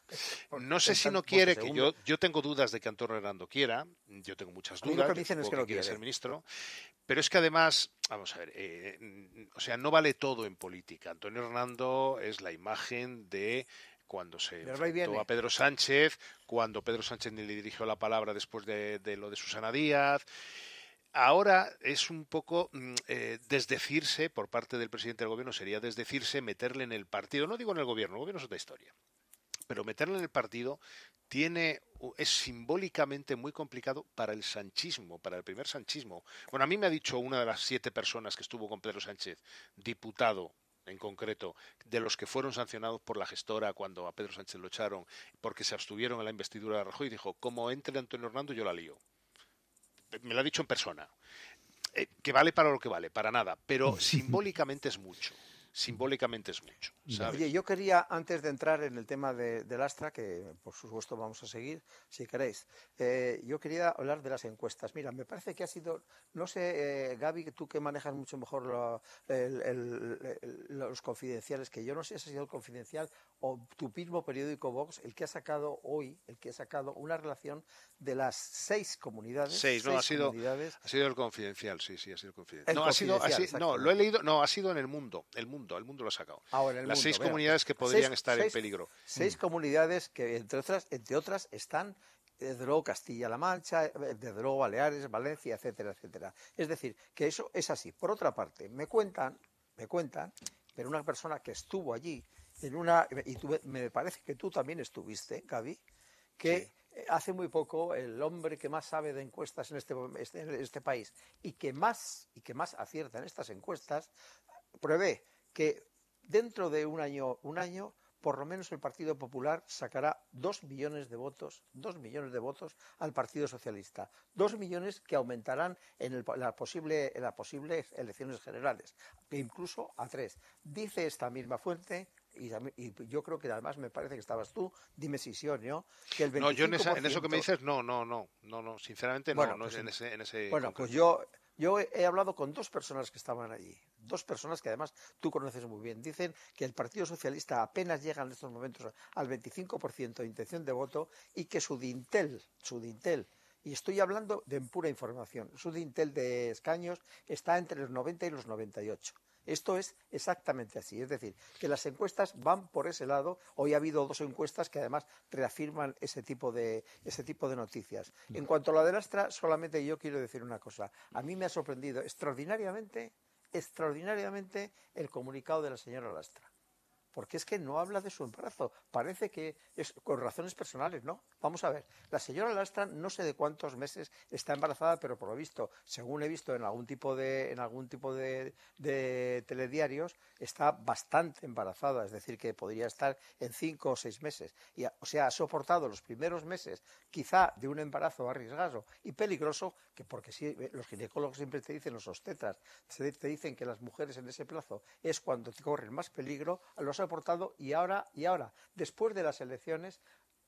No sé si no quiere, que yo tengo dudas de que Antonio Hernando quiera, yo tengo muchas dudas, lo que dicen es que no quiere ser ministro, pero es que además, vamos a ver, o sea, no vale todo en política. Antonio Hernando es la imagen de cuando se enfrentó a Pedro Sánchez, cuando Pedro Sánchez ni le dirigió la palabra después de lo de Susana Díaz. Ahora es un poco desdecirse por parte del presidente del gobierno, sería desdecirse, meterle en el partido, no digo en el gobierno es otra historia, pero meterle en el partido es simbólicamente muy complicado para el sanchismo, para el primer sanchismo. Bueno, a mí me ha dicho una de las 7 personas que estuvo con Pedro Sánchez, diputado en concreto, de los que fueron sancionados por la gestora cuando a Pedro Sánchez lo echaron porque se abstuvieron en la investidura de Rajoy, dijo, como entre Antonio Hernando yo la lío. Me lo ha dicho en persona. Que vale para lo que vale, para nada, pero simbólicamente es mucho. ¿Sabes? Oye, yo quería, antes de entrar en el tema de Lastra, que por supuesto vamos a seguir, si queréis, yo quería hablar de las encuestas. Mira, me parece que ha sido, no sé, Gaby, tú que manejas mucho mejor los confidenciales, que yo no sé si ha sido el Confidencial o tu mismo periódico Vox, el que ha sacado una relación de las 6 comunidades. 6, no, ha sido el Confidencial, sí, ha sido el Confidencial. Lo he leído, ha sido en El Mundo lo ha sacado. Las 6 comunidades que podrían estar en peligro. 6 comunidades que, entre otras, están, desde luego, Castilla-La Mancha, desde luego Baleares, Valencia, etcétera, etcétera. Es decir, que eso es así. Por otra parte, me cuentan, pero una persona que estuvo allí, me parece que tú también estuviste, Gaby, que hace muy poco el hombre que más sabe de encuestas en este país y que más acierta en estas encuestas, prevé que dentro de un año, por lo menos el Partido Popular sacará 2 millones de votos al Partido Socialista. 2 millones que aumentarán en las posibles elecciones generales, e incluso a 3. Dice esta misma fuente, y yo creo que además me parece que estabas tú, dime si sí o no, que el 25%... No, yo en eso que me dices, no, sinceramente no, bueno, no pues, es en ese... Bueno, pues yo he hablado con 2 personas que estaban allí, 2 personas que además tú conoces muy bien. Dicen que el Partido Socialista apenas llega en estos momentos al 25% de intención de voto y que su dintel, y estoy hablando de pura información, su dintel de escaños está entre los 90 y los 98. Esto es exactamente así, es decir, que las encuestas van por ese lado. Hoy ha habido 2 encuestas que además reafirman ese tipo de noticias. En cuanto a la de Lastra, solamente yo quiero decir una cosa. A mí me ha sorprendido extraordinariamente el comunicado de la señora Lastra. Porque es que no habla de su embarazo, parece que es con razones personales, ¿no? Vamos a ver, la señora Lastra no sé de cuántos meses está embarazada, pero por lo visto, según he visto en algún tipo de telediarios, está bastante embarazada, es decir, que podría estar en 5 o 6 meses. O sea, ha soportado los primeros meses quizá de un embarazo arriesgado y peligroso, que porque sí, los ginecólogos siempre te dicen, los obstetras, te dicen que las mujeres en ese plazo es cuando corren más peligro, los ha soportado y ahora, después de las elecciones,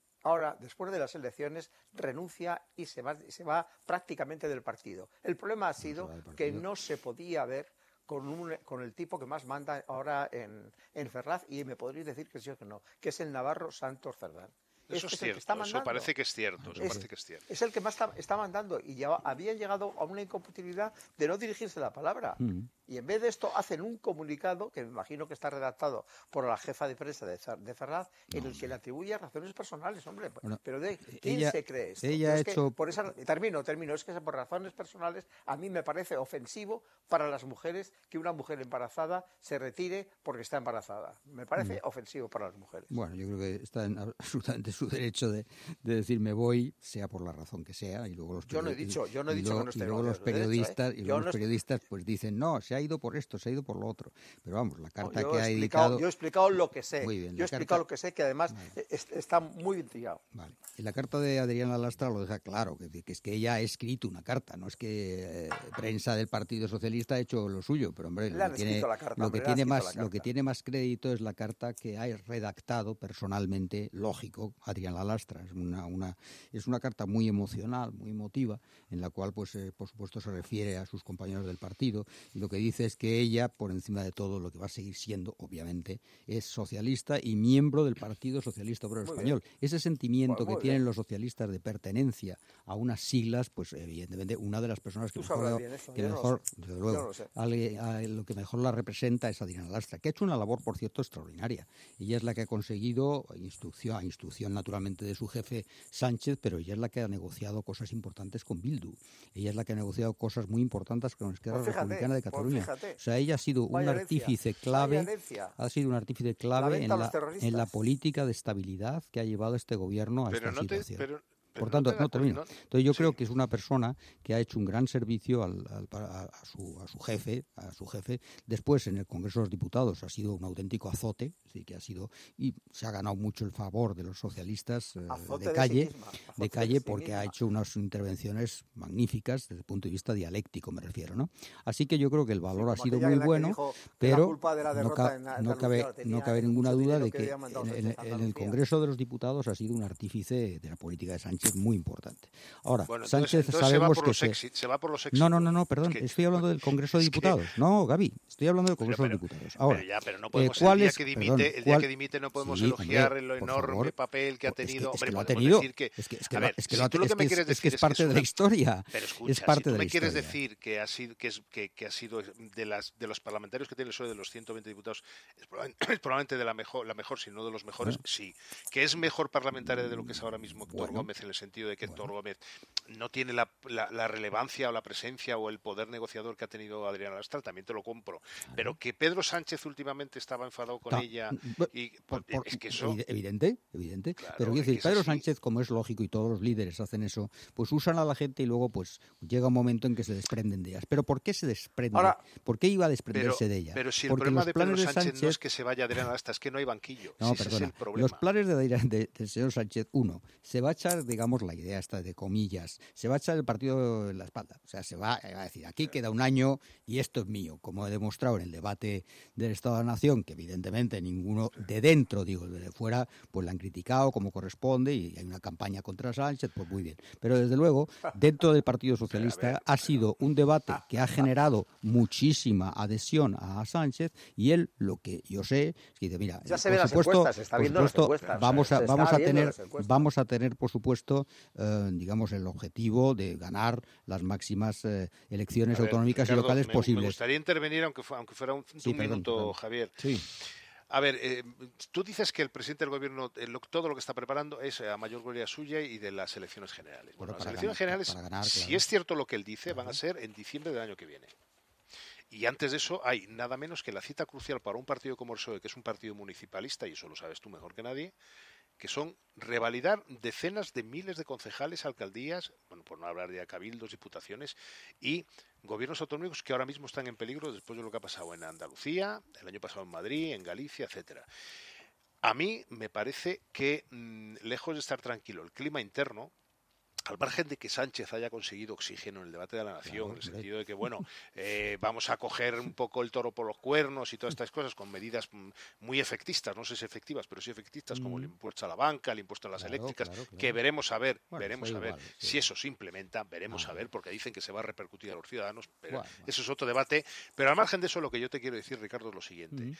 renuncia y se va prácticamente del partido. El problema ha sido que no se podía ver con el tipo que más manda ahora en Ferraz, y me podréis decir que sí o que no, que es el Navarro Santos Cerdán. Eso es cierto, eso parece que es cierto. Es el que más está mandando, y ya habían llegado a una incompatibilidad de no dirigirse la palabra. Y en vez de esto hacen un comunicado, que me imagino que está redactado por la jefa de prensa de Ferraz, en el que le atribuye razones personales, hombre. Bueno, pero ¿quién se cree esto? Termino, es que por razones personales a mí me parece ofensivo para las mujeres que una mujer embarazada se retire porque está embarazada. Me parece ofensivo para las mujeres. Bueno, yo creo que está absolutamente su derecho de decir me voy, sea por la razón que sea, y luego los yo no he dicho que no esté. Y luego los periodistas pues dicen no, se ha ido por esto, se ha ido por lo otro. Pero vamos, la carta que ha editado... Yo he explicado lo que sé. Muy bien, yo he explicado lo que sé, que además está muy intrigado. Vale. Y la carta de Adriana Lastra lo deja claro, que es que ella ha escrito una carta, no es que prensa del Partido Socialista ha hecho lo suyo, pero hombre, lo que tiene más crédito es la carta que ha redactado personalmente, lógico, Adriana Lastra. Es una carta muy emocional, muy emotiva, en la cual pues por supuesto se refiere a sus compañeros del partido, y lo que dice es que ella, por encima de todo, lo que va a seguir siendo, obviamente, es socialista y miembro del Partido Socialista Obrero Español. Ese sentimiento que tienen los socialistas de pertenencia a unas siglas, pues evidentemente una de las personas que mejor la representa es Adriana Lastra, que ha hecho una labor, por cierto, extraordinaria. Ella es la que ha conseguido, a instrucción naturalmente de su jefe Sánchez, pero ella es la que ha negociado cosas importantes con Bildu. Ella es la que ha negociado cosas muy importantes con la Esquerra Republicana de Cataluña. O sea, ella ha sido un artífice clave, en la política de estabilidad que ha llevado este gobierno a esta situación. Por tanto, no termino. Entonces yo creo que es una persona que ha hecho un gran servicio a su jefe. Después, en el Congreso de los Diputados, ha sido un auténtico azote, así que y se ha ganado mucho el favor de los socialistas de calle, porque ha hecho unas intervenciones magníficas desde el punto de vista dialéctico, me refiero, ¿no? Así que yo creo que el valor ha sido muy bueno, pero no cabe ninguna duda de que en el Congreso de los Diputados ha sido un artífice de la política de Sánchez muy importante. Ahora, Sánchez sabemos que se va por los éxitos. No, perdón, estoy hablando del Congreso de Diputados. No, Gaby, estoy hablando del Congreso de Diputados. Ahora, pero no podemos el día que dimite no podemos elogiar lo enorme papel que ha tenido. Es que lo ha tenido. Es que es parte de la historia. Pero escucha, es parte si tú de la me quieres historia. decir que ha sido de los parlamentarios que tiene el PSOE, de los 120 diputados, es probablemente de la mejor, si no de los mejores, sí. Que es mejor parlamentaria de lo que es ahora mismo Héctor Gómez en el sentido de que Héctor Gómez no tiene la relevancia o la presencia o el poder negociador que ha tenido Adriana Lastra, también te lo compro. Pero que Pedro Sánchez últimamente estaba enfadado con ella y es que eso... Evidente. Claro, pero quiero decir, Pedro Sánchez, como es lógico y todos los líderes hacen eso, pues usan a la gente y luego pues llega un momento en que se desprenden de ellas. ¿Pero por qué se desprende? ¿Por qué iba a desprenderse de ella? Pero si el Porque problema de Pedro Sánchez no es que se vaya Adriana Lastra, es que no hay banquillo. No, ese es el problema. Los planes del señor Sánchez, se va a echar, digamos, la idea esta de comillas, se va a echar el partido en la espalda. O sea, se va a decir, aquí queda un año y esto es mío. Como he demostrado en el debate del Estado de la Nación, que evidentemente ninguno de dentro, digo, de fuera, pues la han criticado como corresponde y hay una campaña contra Sánchez, pues muy bien. Pero desde luego, dentro del Partido Socialista ha sido un debate que ha generado muchísima adhesión a Sánchez y él, lo que yo sé, es que dice, mira, ya se ven las encuestas, se está viendo las encuestas. Vamos a tener, por supuesto, digamos, el objetivo de ganar las máximas elecciones autonómicas Ricardo, y locales posibles. Me gustaría intervenir, aunque fuera un minuto, Javier. Sí. A ver, tú dices que el presidente del gobierno todo lo que está preparando es a mayor gloria suya y de las elecciones generales. Bueno, las elecciones generales, si es cierto lo que él dice, van a ser en diciembre del año que viene. Y antes de eso hay nada menos que la cita crucial para un partido como el PSOE, que es un partido municipalista, y eso lo sabes tú mejor que nadie, que son revalidar decenas de miles de concejales, alcaldías, bueno, por no hablar de cabildos, diputaciones y gobiernos autonómicos que ahora mismo están en peligro después de lo que ha pasado en Andalucía, el año pasado en Madrid, en Galicia, etcétera. A mí me parece que, lejos de estar tranquilo, el clima interno, al margen de que Sánchez haya conseguido oxígeno en el debate de la nación, en el sentido de que, bueno, vamos a coger un poco el toro por los cuernos y todas estas cosas con medidas muy efectistas, no sé si efectivas, pero sí efectistas, como el impuesto a la banca, el impuesto a las eléctricas, que veremos a ver, si eso se implementa, veremos a ver, porque dicen que se va a repercutir a los ciudadanos, pero eso es otro debate. Pero al margen de eso, lo que yo te quiero decir, Ricardo, es lo siguiente.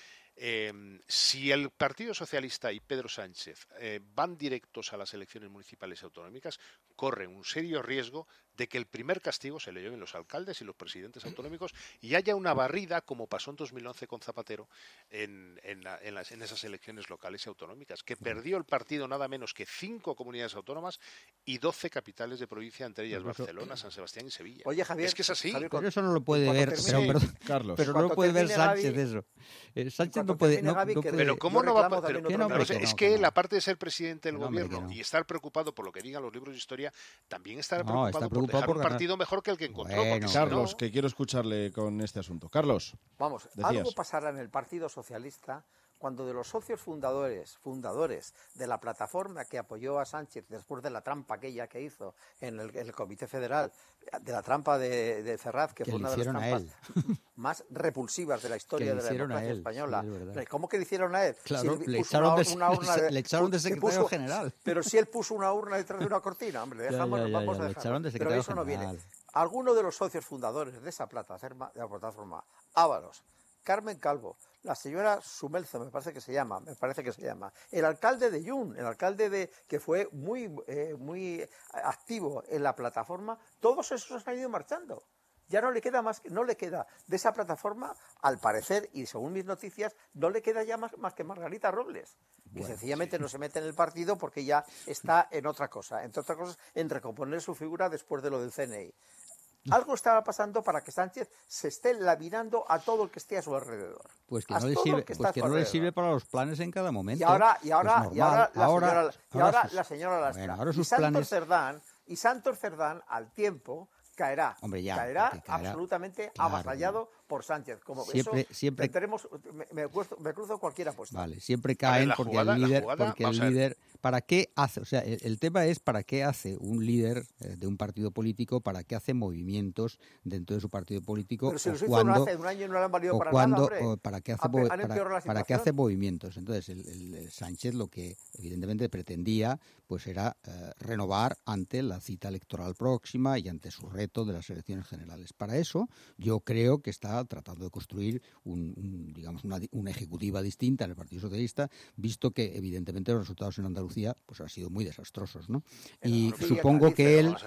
Si el Partido Socialista y Pedro Sánchez van directos a las elecciones municipales y autonómicas, corren un serio riesgo de que el primer castigo se le lleven los alcaldes y los presidentes autonómicos y haya una barrida, como pasó en 2011 con Zapatero, en esas elecciones locales y autonómicas, que perdió el partido nada menos que 5 comunidades autónomas y 12 capitales de provincia, entre ellas Barcelona, San Sebastián y Sevilla. Oye, Javier, es que es así. Pero eso no lo puede ver, Carlos. Pero no lo puede ver Sánchez eso. Sánchez no puede. Pero cómo no va a... Es que él, aparte de ser presidente del gobierno y estar preocupado por lo que digan los libros de historia, también estará preocupado por dejar un partido mejor que el que encontró. Carlos, que quiero escucharle con este asunto. Carlos, vamos, algo pasará en el Partido Socialista cuando de los socios fundadores de la plataforma que apoyó a Sánchez después de la trampa aquella que hizo en el Comité Federal, de la trampa de Ferraz, que fue una de las trampas más repulsivas de la historia de la democracia española. Sí, ¿cómo que le hicieron a él? Claro, Si le echaron de secretario general. Pero si él puso una urna detrás de una cortina, hombre, vamos a dejarlo. Pero eso no viene. Alguno de los socios fundadores de esa plataforma, Ábalos, Carmen Calvo, la señora Sumelzo, me parece que se llama, el alcalde de Yun, que fue muy activo en la plataforma, todos esos han ido marchando. Ya no le queda de esa plataforma, al parecer, y según mis noticias, no le queda ya más que Margarita Robles, que sencillamente no se mete en el partido porque ya está en otra cosa, entre otras cosas, en recomponer su figura después de lo del CNI. Algo estaba pasando para que Sánchez se esté laminando a todo el que esté a su alrededor. Pues que no le sirve para los planes en cada momento. Y ahora la señora Lastra. Bueno, y Santos Cerdán, al tiempo, caerá. Hombre, caerá absolutamente avasallado por Sánchez. Como siempre me cruzo cualquier apuesta. Vale, siempre caen porque el líder, ¿para qué hace? O sea, el tema es ¿para qué hace un líder de un partido político? ¿Para qué hace movimientos dentro de su partido político? Pero si los hizo hace un año y no le han valido para nada, hombre. ¿Para qué hace movimientos? Entonces, el Sánchez lo que evidentemente pretendía pues era renovar ante la cita electoral próxima y ante su reto de las elecciones generales. Para eso, yo creo que está está tratando de construir digamos una ejecutiva distinta en el Partido Socialista, visto que evidentemente los resultados en Andalucía pues han sido muy desastrosos, ¿no? Y supongo que él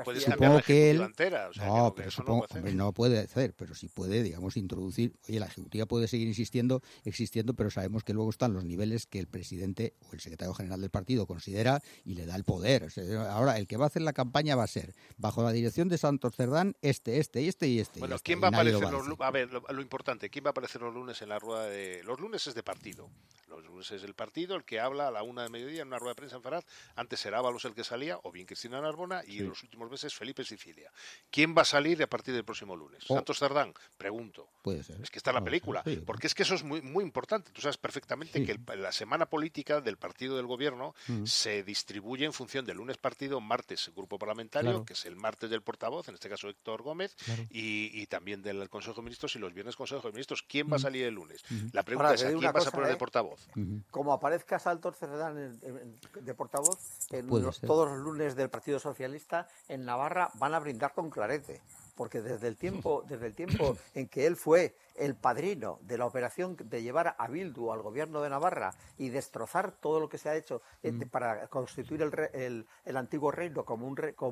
no puede hacer, pero sí puede, digamos, introducir, oye, la ejecutiva puede seguir existiendo, pero sabemos que luego están los niveles que el presidente o el secretario general del partido considera y le da el poder. O sea, ahora el que va a hacer la campaña va a ser bajo la dirección de Santos Cerdán este. Bueno, ¿quién va a aparecer a ver, lo importante, ¿quién va a aparecer los lunes en la rueda de... Los lunes es de partido. Los lunes es el partido el que habla a la 1 del mediodía en una rueda de prensa en Ferraz. Antes era Ábalos el que salía, o bien Cristina Narbona, y en los últimos meses Felipe Sicilia. ¿Quién va a salir a partir del próximo lunes? ¿Santos Cerdán? Pregunto. Puede ser. Es que está la película. Sí. Porque es que eso es muy, muy importante. Tú sabes perfectamente que la semana política del partido del gobierno se distribuye en función del lunes partido, martes grupo parlamentario, que es el martes del portavoz, en este caso Héctor Gómez, y también del Consejo de Ministros, y los viernes Consejo de Ministros. ¿Quién va a salir el lunes? La pregunta es, ¿a quién vas a poner de portavoz? Como aparezca Santos Cerdán de portavoz, todos los lunes del Partido Socialista en Navarra van a brindar con clarete, porque desde el tiempo en que él fue el padrino de la operación de llevar a Bildu al gobierno de Navarra y destrozar todo lo que se ha hecho para constituir el antiguo reino como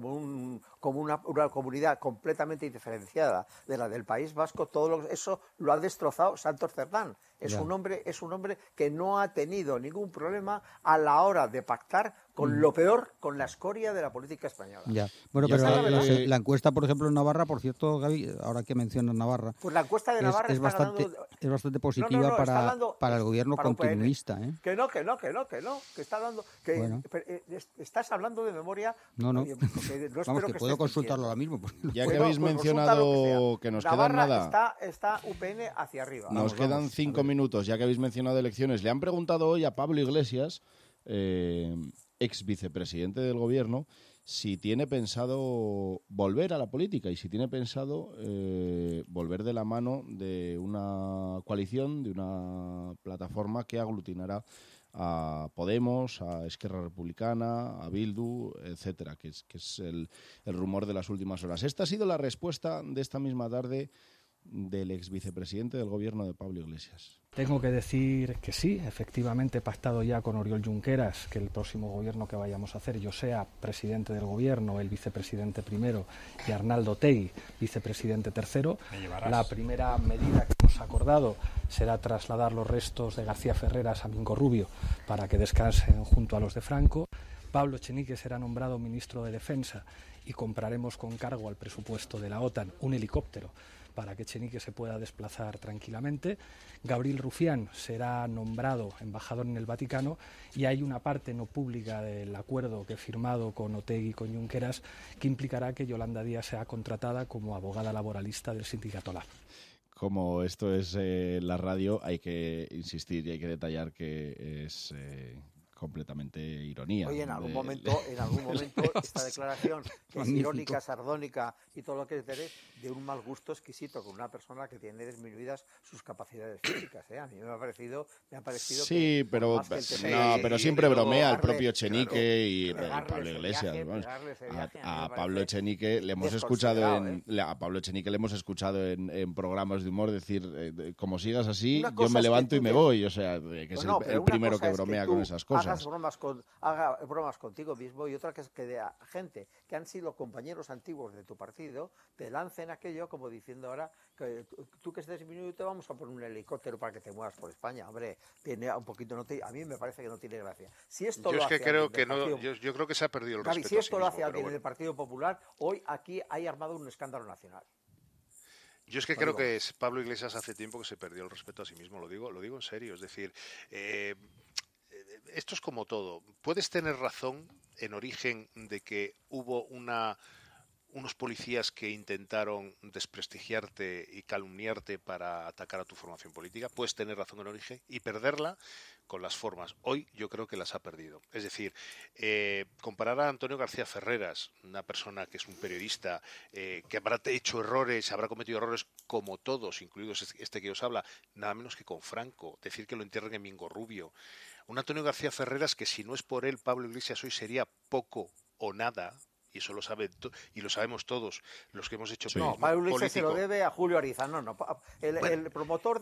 una comunidad completamente diferenciada de la del País Vasco, eso lo ha destrozado Santos Cerdán. Es un hombre que no ha tenido ningún problema a la hora de pactar con lo peor, con la escoria de la política española. Ya. Bueno, pero la encuesta, por ejemplo, en Navarra, por cierto, Gaby, ahora que mencionas Navarra, pues la encuesta de Navarra es bastante positiva para el gobierno continuista. Que está hablando, estás hablando de memoria. No. Vamos, que puedo consultarlo ahora mismo. Ya que habéis mencionado que nos quedan nada. Está UPN hacia arriba. Nos quedan 5 minutos, ya que habéis mencionado elecciones. Le han preguntado hoy a Pablo Iglesias, ex vicepresidente del gobierno, si tiene pensado volver a la política y si tiene pensado volver de la mano de una coalición, de una plataforma que aglutinará a Podemos, a Esquerra Republicana, a Bildu, etcétera, que es el rumor de las últimas horas. Esta ha sido la respuesta de esta misma tarde del ex vicepresidente del gobierno de Pablo Iglesias. Tengo que decir que sí, efectivamente he pactado ya con Oriol Junqueras que el próximo gobierno que vayamos a hacer yo sea presidente del gobierno, el vicepresidente primero y Arnaldo Otegi, vicepresidente tercero. La primera medida que hemos acordado será trasladar los restos de García Ferreras a Mingo Rubio para que descansen junto a los de Franco. Pablo Echenique será nombrado ministro de Defensa y compraremos con cargo al presupuesto de la OTAN un helicóptero para que Echenique se pueda desplazar tranquilamente. Gabriel Rufián será nombrado embajador en el Vaticano y hay una parte no pública del acuerdo que he firmado con Otegi y con Junqueras que implicará que Yolanda Díaz sea contratada como abogada laboralista del sindicato LAB. Como esto es la radio, hay que insistir y hay que detallar que es completamente ironía. Oye, en algún momento esta declaración, que es irónica, sardónica y todo lo que es de un mal gusto exquisito con una persona que tiene disminuidas sus capacidades físicas. A mí me ha parecido sí, pero siempre bromea el propio Echenique y Pablo Iglesias. A Pablo Echenique le hemos escuchado en programas de humor decir, como sigas así, yo me levanto y me voy. O sea, que es el primero que bromea con esas cosas. Haga bromas contigo mismo, y otra que es que de gente que han sido compañeros antiguos de tu partido te lancen aquello como diciendo ahora que tú que estés disminuido te vamos a poner un helicóptero para que te muevas por España. Hombre, tiene un poquito, a mí me parece que no tiene gracia. Si esto yo creo que se ha perdido el respeto. Si esto lo hace alguien del Partido Popular, hoy aquí hay armado un escándalo nacional. Yo es que creo que Pablo Iglesias hace tiempo que se perdió el respeto a sí mismo, lo digo en serio, es decir, esto es como todo. Puedes tener razón en origen de que hubo unos policías que intentaron desprestigiarte y calumniarte para atacar a tu formación política. Puedes tener razón en origen y perderla con las formas. Hoy yo creo que las ha perdido. Es decir, comparar a Antonio García Ferreras, una persona que es un periodista, que habrá hecho errores, habrá cometido errores como todos, incluidos este que os habla, nada menos que con Franco, decir que lo entierren en Mingo Rubio. Un Antonio García Ferreras que si no es por él, Pablo Iglesias hoy sería poco o nada, y eso lo sabe y lo sabemos todos los que hemos hecho periodismo. No, Pablo Iglesias se lo debe a Julio Ariza. No. El promotor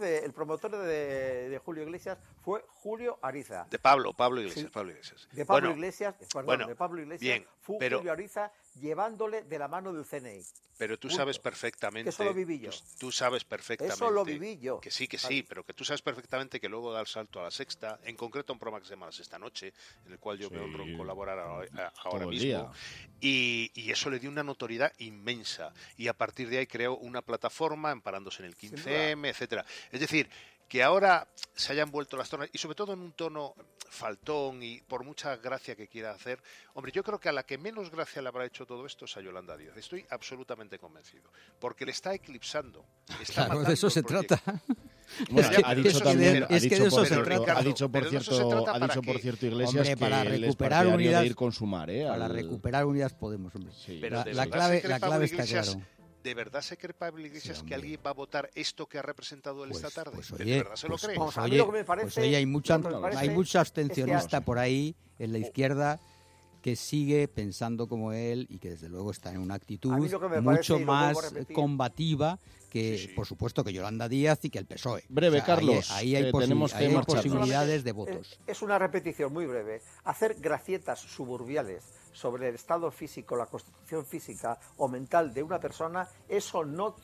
de Julio Iglesias fue Julio Ariza. De Pablo Iglesias. Sí. Pablo Iglesias. De Pablo Iglesias, de Pablo Iglesias bien, fue Julio Ariza llevándole de la mano del CNI. Pero tú sabes perfectamente... Que eso lo viví yo. Tú sabes perfectamente... Eso lo viví yo. Que sí, pero que tú sabes perfectamente que luego da el salto a La Sexta, en concreto un programa que se llama La Sexta Noche, en el cual yo me honro en colaborar ahora mismo. Y eso le dio una notoriedad inmensa. Y a partir de ahí creó una plataforma amparándose en el 15M, etcétera. Es decir, que ahora se hayan vuelto las tornas, y sobre todo en un tono faltón y por mucha gracia que quiera hacer. Hombre, yo creo que a la que menos gracia le habrá hecho todo esto es a Yolanda Díaz. Estoy absolutamente convencido. Porque le está eclipsando. Claro, de eso se trata. Bueno, ha dicho también, es que de eso se trata. Ha dicho por cierto Iglesias, hombre, para que recuperar él es unidad, de ir con Sumar, para recuperar Unidas Podemos, hombre. Sí. La clave está claro. ¿De verdad se cree Pablo Iglesias que alguien va a votar esto que ha representado él esta tarde? Oye, ¿De verdad se lo cree? A mí lo que me parece... Oye, hay mucha abstencionista por ahí en la izquierda que sigue pensando como él y que desde luego está en una actitud mucho más combativa que, por supuesto, que Yolanda Díaz y que el PSOE. Breve, Carlos, ahí hay posibilidades de votos. Es una repetición muy breve. Hacer gracietas suburbiales sobre el estado físico, la constitución física o mental de una persona, eso no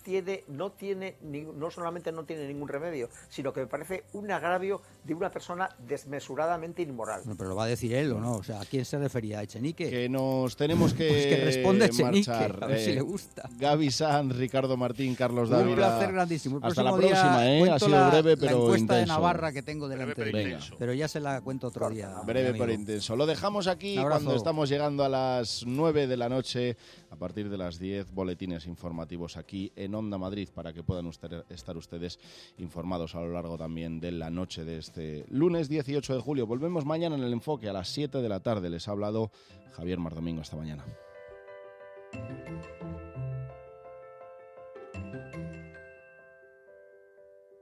solamente no tiene ningún remedio, sino que me parece un agravio de una persona desmesuradamente inmoral. No, pero lo va a decir él o no, o sea, ¿a quién se refería? ¿A Echenique? Que nos tenemos que pues que responde Echenique, marchar. A ver si le gusta. Gaby Sanz, Ricardo Martín, Carlos Dávila. Un placer grandísimo. Hasta la próxima, ha sido breve pero la encuesta intenso. de Navarra que tengo delante pero ya se la cuento otro día. Breve pero intenso. Lo dejamos aquí cuando estamos llegando a las 9 de la noche, a partir de las 10, boletines informativos aquí en Onda Madrid para que puedan estar ustedes informados a lo largo también de la noche de este lunes 18 de julio. Volvemos mañana en El Enfoque a las 7 de la tarde. Les ha hablado Javier Mardomingo. Hasta mañana.